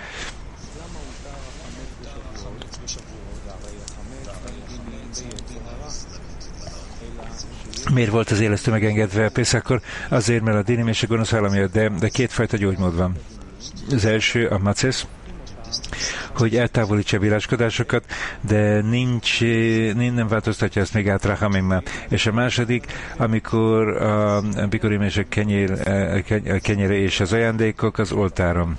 Miért volt az élesztő megengedve Pészákkor? Azért, mert a dinim és a gonosz állam miatt, de 2 fajta gyógymód van. Az első a macesz, hogy eltávolítsa a bíráskodásokat, de nem változtatja ezt még át rachamimmel. És a második, amikor a bikurim és a kenyére és az ajándékok az oltáron,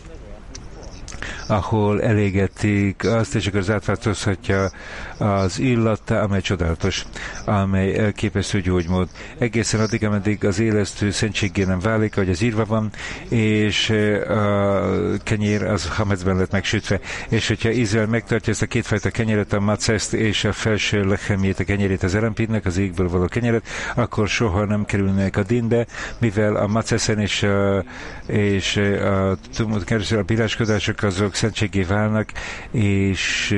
ahol elégetik azt, és akkor az átváltozhatja az illattá, amely csodálatos, amely elképesztő gyógymód. Egészen addig, ameddig az élesztő szentségé nem válik, ahogy az írva van, és a kenyér az hamecben lett megsütve. És hogyha Izrael megtartja ezt a 2 fajta kenyeret, a maceszt és a felső lechemjét, a kenyerét az Elempidnek, az égből való kenyeret, akkor soha nem kerülnek a dinbe, mivel a maceszen és a bíráskodások azok szentségé válnak, és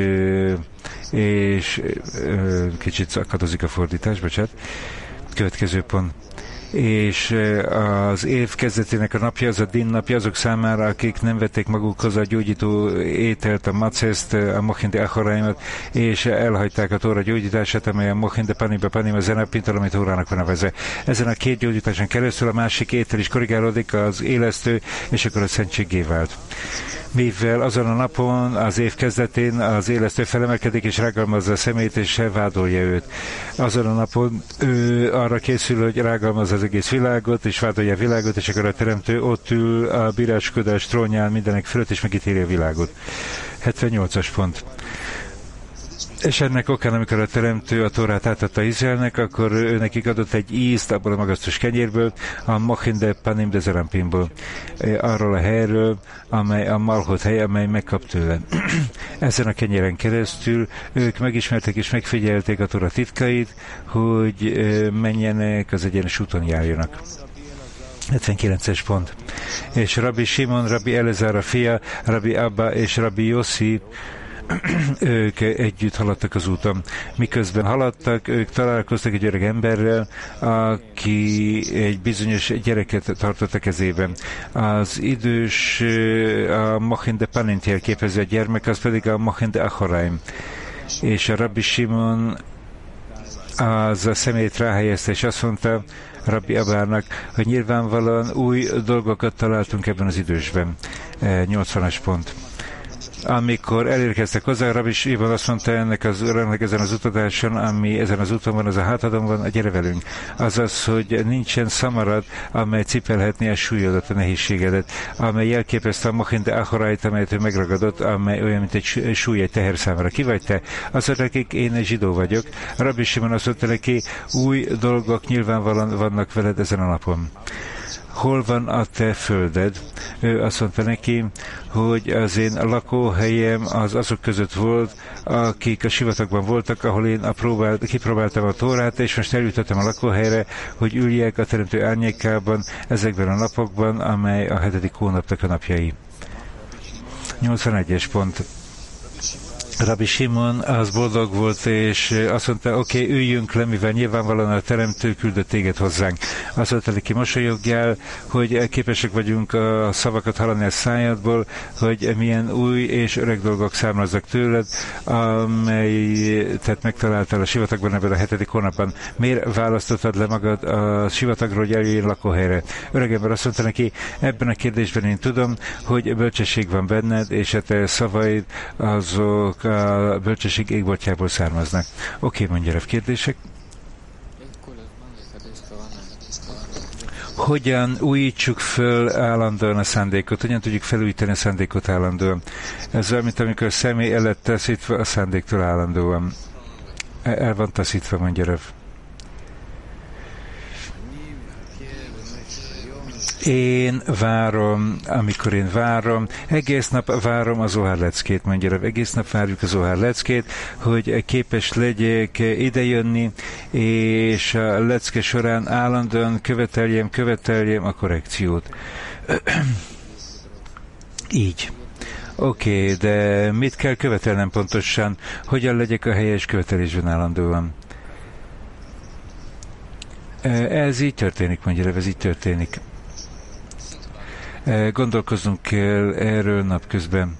kicsit akadozik a fordítás, bocsánat. Következő pont. És az év kezdetének a napja, az a din napja azok számára, akik nem vették magukhoz a gyógyító ételt, a maceszt, a mohin de Achoraimat, és elhagyták a Tóra gyógyítását, amely a mohin de panim, a zenepintal, amit Tórának van nevezve. Ezen a 2 gyógyításon keresztül a másik étel is korrigálódik, az élesztő, és akkor a szentségé vált. Mivel azon a napon, az év kezdetén az élesztő felemelkedik, és rágalmazza a szemét, és vádolja őt. Azon a napon ő arra készül, hogy rágalmazza az egész világot, és vádolja a világot, és akkor a teremtő ott ül a bíráskodás trónján mindenek fölött, és megítéli a világot. 78-as pont. És ennek okán, amikor a teremtő a Tórát átadta Izraelnek, akkor ő nekik adott egy ízt abból a magasztos kenyérből, a mohin de panim de zerampimból, arról a helyről, amely a Malhut hely, amely megkap tőle. Ezen a kenyéren keresztül ők megismertek és megfigyelték a Tóra titkait, hogy menjenek, az egyenes úton járjanak. 79-es pont. És Rabbi Simon, Rabbi Elezár a fia, Rabbi Abba és Rabbi Yossi, ők együtt haladtak az úton. Miközben haladtak, ők találkoztak egy öreg emberrel, aki egy bizonyos gyereket tartott a kezében. Az idős a mohin de panint jelképező a gyermek, az pedig a mohin de Achoraim. És a Rabbi Simon az a szemét ráhelyezte, és azt mondta Rabbi Abának, hogy nyilvánvalóan új dolgokat találtunk ebben az idősben. 80-as pont. Amikor elérkeztek hozzá, Rabbi Simon azt mondta ennek az uramnak ezen az utazáson, ami ezen az úton van, az a hátadon van, gyere velünk. Azaz, hogy nincsen szamarad, amely cipelhetné a súlyodat, a nehézségedet, amely jelképezte a mohin de Achorait, amelyet ő megragadott, amely olyan, mint egy súly egy teher számára. Ki vagy te? Azt mondta nekik, én egy zsidó vagyok. Rabbi Simon azt mondta neki, új dolgok nyilvánvalóan vannak veled ezen a napon. Hol van a te földed? Ő azt mondta neki, hogy az én lakóhelyem az azok között volt, akik a sivatagban voltak, ahol én kipróbáltam a Tórát, és most eljutottam a lakóhelyre, hogy üljek a teremtő árnyékában ezekben a napokban, amely a 7. hónapnak a napjai. 81-es pont. Rabbi Simon az boldog volt, és azt mondta, oké, üljünk le, mivel nyilvánvalóan a Teremtő küldött téged hozzánk. Azt mondta neki, mosolyogjál, hogy képesek vagyunk a szavakat hallani a szájadból, hogy milyen új és öreg dolgok származnak tőled, amelyet megtaláltál a sivatagban ebben a 7. hónapban. Miért választottad le magad a sivatagról, hogy eljöjjön lakóhelyre? Öregember azt mondta neki, ebben a kérdésben én tudom, hogy bölcsesség van benned, és a te szavaid azok a bölcsesség égboltjából származnak. Oké, mondja Rav, kérdések? Hogyan újítsuk föl állandóan a szándékot? Hogyan tudjuk felújítani a szándékot állandóan? Ez olyan, mint amikor a személy el lett taszítva a szándéktól állandóan. El van taszítva, mondja Rav. Én várom, amikor én várom, egész nap várom a Zohar leckét, mondja Rav, egész nap várjuk a Zohar leckét, hogy képes legyek idejönni, és a lecke során állandóan követeljem a korrekciót. Így. Oké, de mit kell követelnem pontosan? Hogyan legyek a helyes követelésben állandóan? Ez így történik, mondja Rav, ez így történik. Gondolkoznunk kell erről napközben.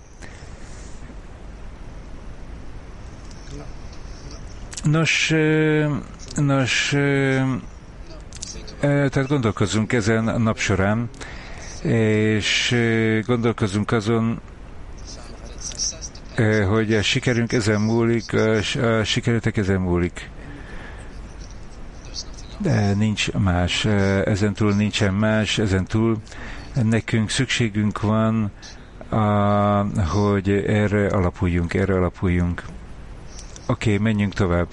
Nos, tehát gondolkozzunk ezen a nap során, és gondolkozzunk azon, hogy a sikerünk ezen múlik, a sikerületek ezen múlik. De nincs más, ezen túl nincsen más, ezen túl nekünk szükségünk van, hogy erre alapuljunk. Oké, menjünk tovább.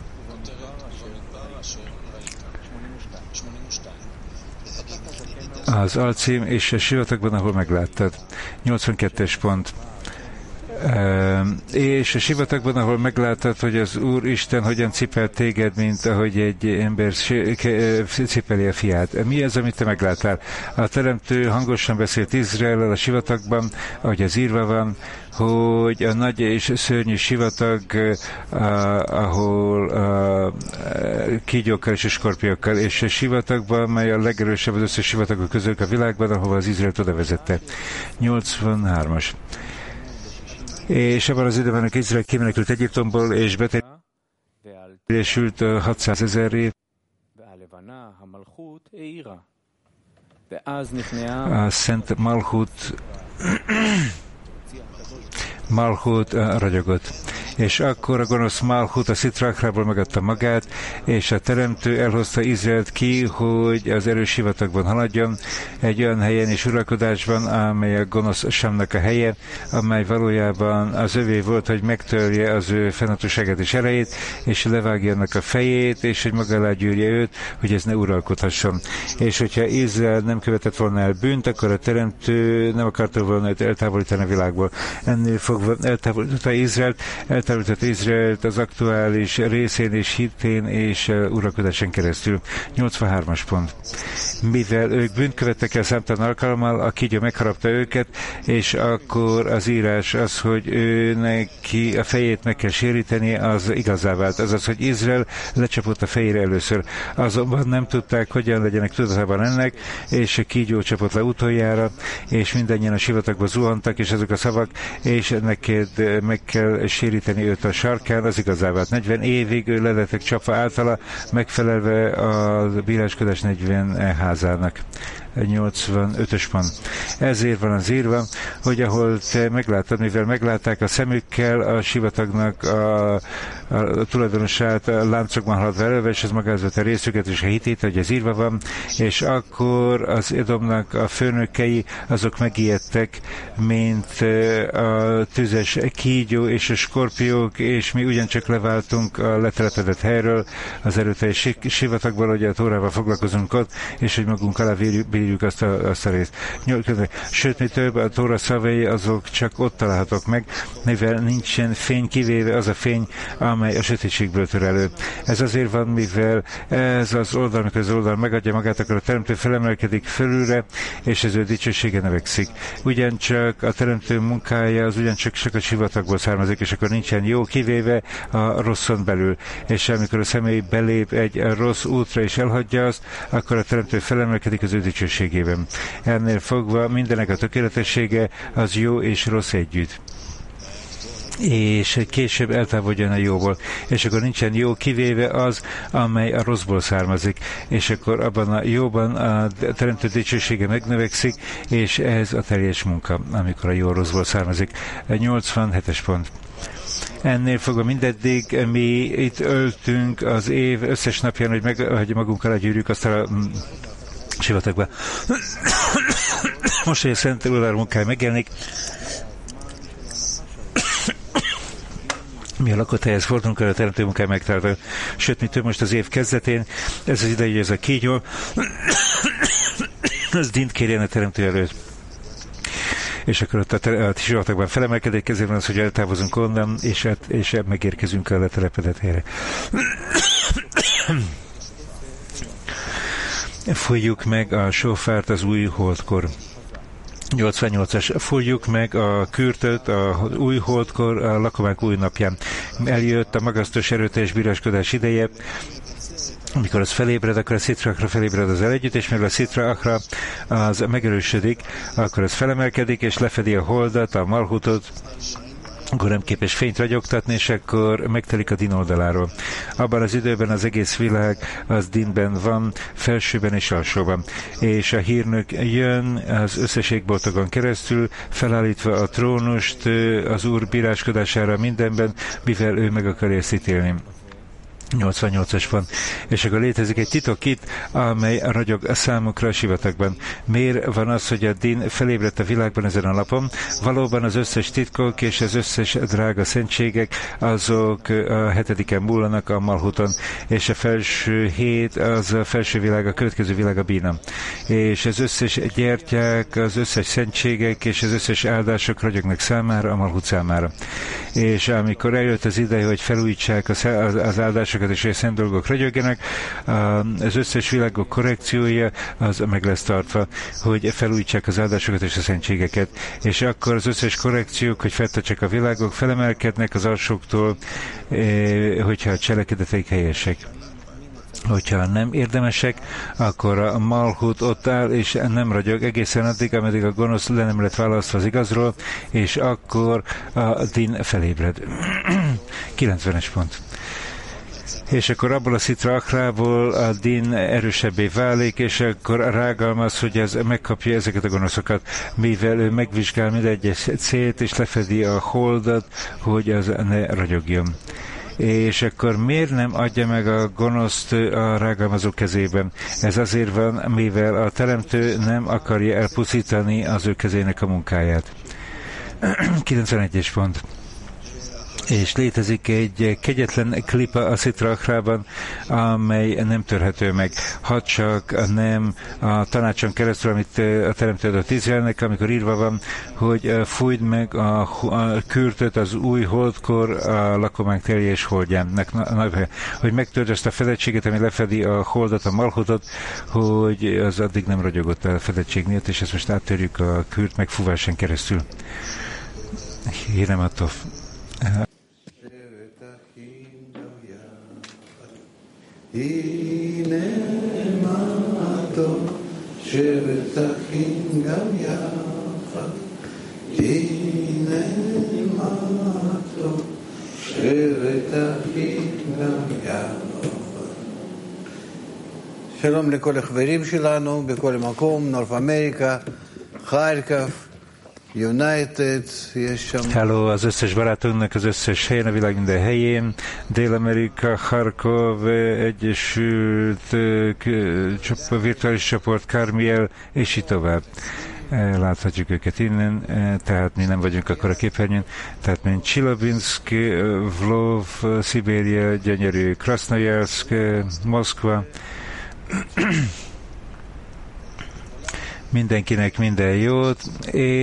Az alcím és a sivatagban, ahol megláttad. 82-es pont. És a sivatagban, ahol megláttad, hogy az Úr Isten hogyan cipel téged, mint ahogy egy ember cipeli a fiát. Mi az, amit te megláttál? A Teremtő hangosan beszélt Izraellel a sivatagban, ahogy az írva van, hogy a nagy és szörnyű sivatag, ahol kígyókkal és skorpiókkal, és a sivatagban, mely a legerősebb az összes sivatagok közül a világban, ahova az Izraelt oda vezette. 83-as. És ebben az időben Izrael kimenekült Egyiptomból, és beteljesült 600 000-ré. A Szent Malchut ragyogott. És akkor a gonosz Malchut a Szitrakrából megadta magát, és a Teremtő elhozta Izraelt ki, hogy az erős sivatagban haladjon, egy olyan helyen és uralkodásban, amely a gonosz Samnak a helye, amely valójában az övé volt, hogy megtörje az ő fennhatóságát és erejét, és levágja annak a fejét, és hogy maga alá gyűrje őt, hogy ez ne uralkodhasson. És hogyha Izrael nem követett volna el bűnt, akkor a Teremtő nem akarta volna őt eltávolítani a világból. Ennél fogva eltávolította Izraelt az aktuális részén és hitén és uralkodáson keresztül. 83-as pont. Mivel ők bűnt követtek el számtalan alkalommal, a kígyó megharapta őket, és akkor az írás az, hogy ő neki a fejét meg kell séríteni, az igazá vált. Azaz, hogy Izrael lecsapott a fejére először. Azonban nem tudták, hogyan legyenek tudatában ennek, és a kígyó csapott le utoljára, és mindannyian a sivatagba zuhantak, és ezek a szavak, és neked meg kell séríteni őt a sarkán, az igazá vált. 40 évig ő le lettek csapva általa, megfelelve a bíráskodás 40 házának. 85-ös pont. Ezért van az írva, hogy ahol te megláttad, mivel meglátták a szemükkel a sivatagnak a tulajdonosát a láncokban haladva előve, és ez magázott a részüket és a hitét, hogy ez írva van, és akkor az Edomnak a főnökei, azok megijedtek, mint a tüzes kígyó és a skorpiók, és mi ugyancsak leváltunk a letelepedett helyről, az erőteljes sivatagból, hogy a Tórával foglalkozunk ott, és hogy magunk alá elírjuk azt a részt. Sőt, mi több, a Tóra szavai azok csak ott találhatók meg, mivel nincsen fény, kivéve az a fény, amely a sötétségből tör elő. Ez azért van, mivel ez az oldal, amikor az oldal megadja magát, akkor a teremtő felemelkedik fölülre, és ez ő dicsősége növekszik. Ugyancsak a teremtő munkája az ugyancsak csak a sivatagból származik, és akkor nincsen jó, kivéve a rosszon belül. És amikor a személy belép egy rossz útra és elhagyja azt, akkor a teremtő felemelkedik az ő dicsőségében. Ennél fogva mindenek a tökéletessége az jó és rossz együtt. És később eltávolodjon a jóból, és akkor nincsen jó, kivéve az, amely a rosszból származik, és akkor abban a jóban a teremtő dicsősége megnövekszik, és ez a teljes munka, amikor a jó rosszból származik. 87-es pont. Ennél fogva mindeddig mi itt öltünk az év összes napján, hogy magunkkal legyűrjük azt a sivatagba. Most, hogy a Szent Oldal munkája megjelenik, mi a lakott helyhez fordulunk el, a teremtő munkája megtalálta. Sőt, mi több most az év kezdetén, ez az ideje, hogy ez a kígyó, ez dint kérjen a teremtő előtt. És akkor ott a sivatagban felemelkedik, ezért van az, hogy eltávozunk onnan, és megérkezünk a letelepedett helyre. Fújjuk meg a sófárt az új holdkor. 88-as. Fújjuk meg a kürtöt az új holdkor, a lakomák új napján. Eljött a magasztos erőteljes bíráskodás ideje, amikor az felébred, akkor a Szitra Achra felébred az együtt, és mivel a Szitra Achra az megerősödik, akkor az felemelkedik, és lefedi a holdat, a malhutot, akkor nem képes fényt ragyogtatni, és akkor megtelik a din oldaláról. Abban az időben az egész világ az dinben van, felsőben és alsóban. És a hírnök jön az összes égboltogon keresztül, felállítva a trónust az Úr bíráskodására mindenben, mivel ő meg akarja ezt ítélni. 88-as van. És akkor létezik egy titok itt, amely ragyog a számukra a sivatagban. Miért van az, hogy a din felébredt a világban ezen a napon? Valóban az összes titkok és az összes drága szentségek, azok a 7-en múlanak a Malhuton, és a felső hét, az a felső világ, a következő világ a bína. És az összes gyertyák, az összes szentségek és az összes áldások ragyognak számára, a Malhut számára. És amikor eljött az ideje, hogy felújítsák az áldásokat, és a szent dolgok ragyogjanak, az összes világok korrekciója az meg lesz tartva, hogy felújítsák az áldásokat és a szentségeket. És akkor az összes korrekciók, hogy feltartsák a világok, felemelkednek az alsóktól, hogyha a cselekedeteik helyesek. Hogyha nem érdemesek, akkor a Malhut ott áll, és nem ragyog egészen addig, ameddig a gonosz le nem lett választva az igazról, és akkor a din felébred. 90-es pont. És akkor abból a Szitra Achrából a din erősebbé válik, és akkor rágalmaz, hogy ez megkapja ezeket a gonoszokat, mivel ő megvizsgál minden egyes célt, és lefedi a holdat, hogy az ne ragyogjon. És akkor miért nem adja meg a gonoszt a rágalmazó kezében? Ez azért van, mivel a teremtő nem akarja elpusztítani az ő kezének a munkáját. 91-es pont. És létezik egy kegyetlen klipa a Szitra Achrában, amely nem törhető meg. Ha csak nem a tanácson keresztül, amit a teremtő adott Izraelnek, amikor írva van, hogy fújd meg a kürtöt az új holdkor a lakománk teljes holdjának, hogy megtörd azt a fedettséget, ami lefedi a holdat, a malhutot, hogy az addig nem ragyogott a fedettség miatt, és ezt most áttörjük a kürt megfúvásán keresztül. Hírem attól. הנה מה טוב שבת אחים גם יחד הנה מה טוב שבת אחים גם יחד שלום לכל החברים שלנו בכל מקום, נורף אמריקה, חרקוב, United, Hello az összes barátunknak az összes helyen, a világ minden helyén, Dél-Amerika, Kharkov, Egyesült virtuális csoport, Karmiel, és így tovább. Láthatjuk őket innen, tehát mi nem vagyunk akkor a képernyőn, tehát mint Csilabinsk, Vlov, Szibéria, gyönyörű Krasnojarsk, Moszkva, mindenkinek minden jót, és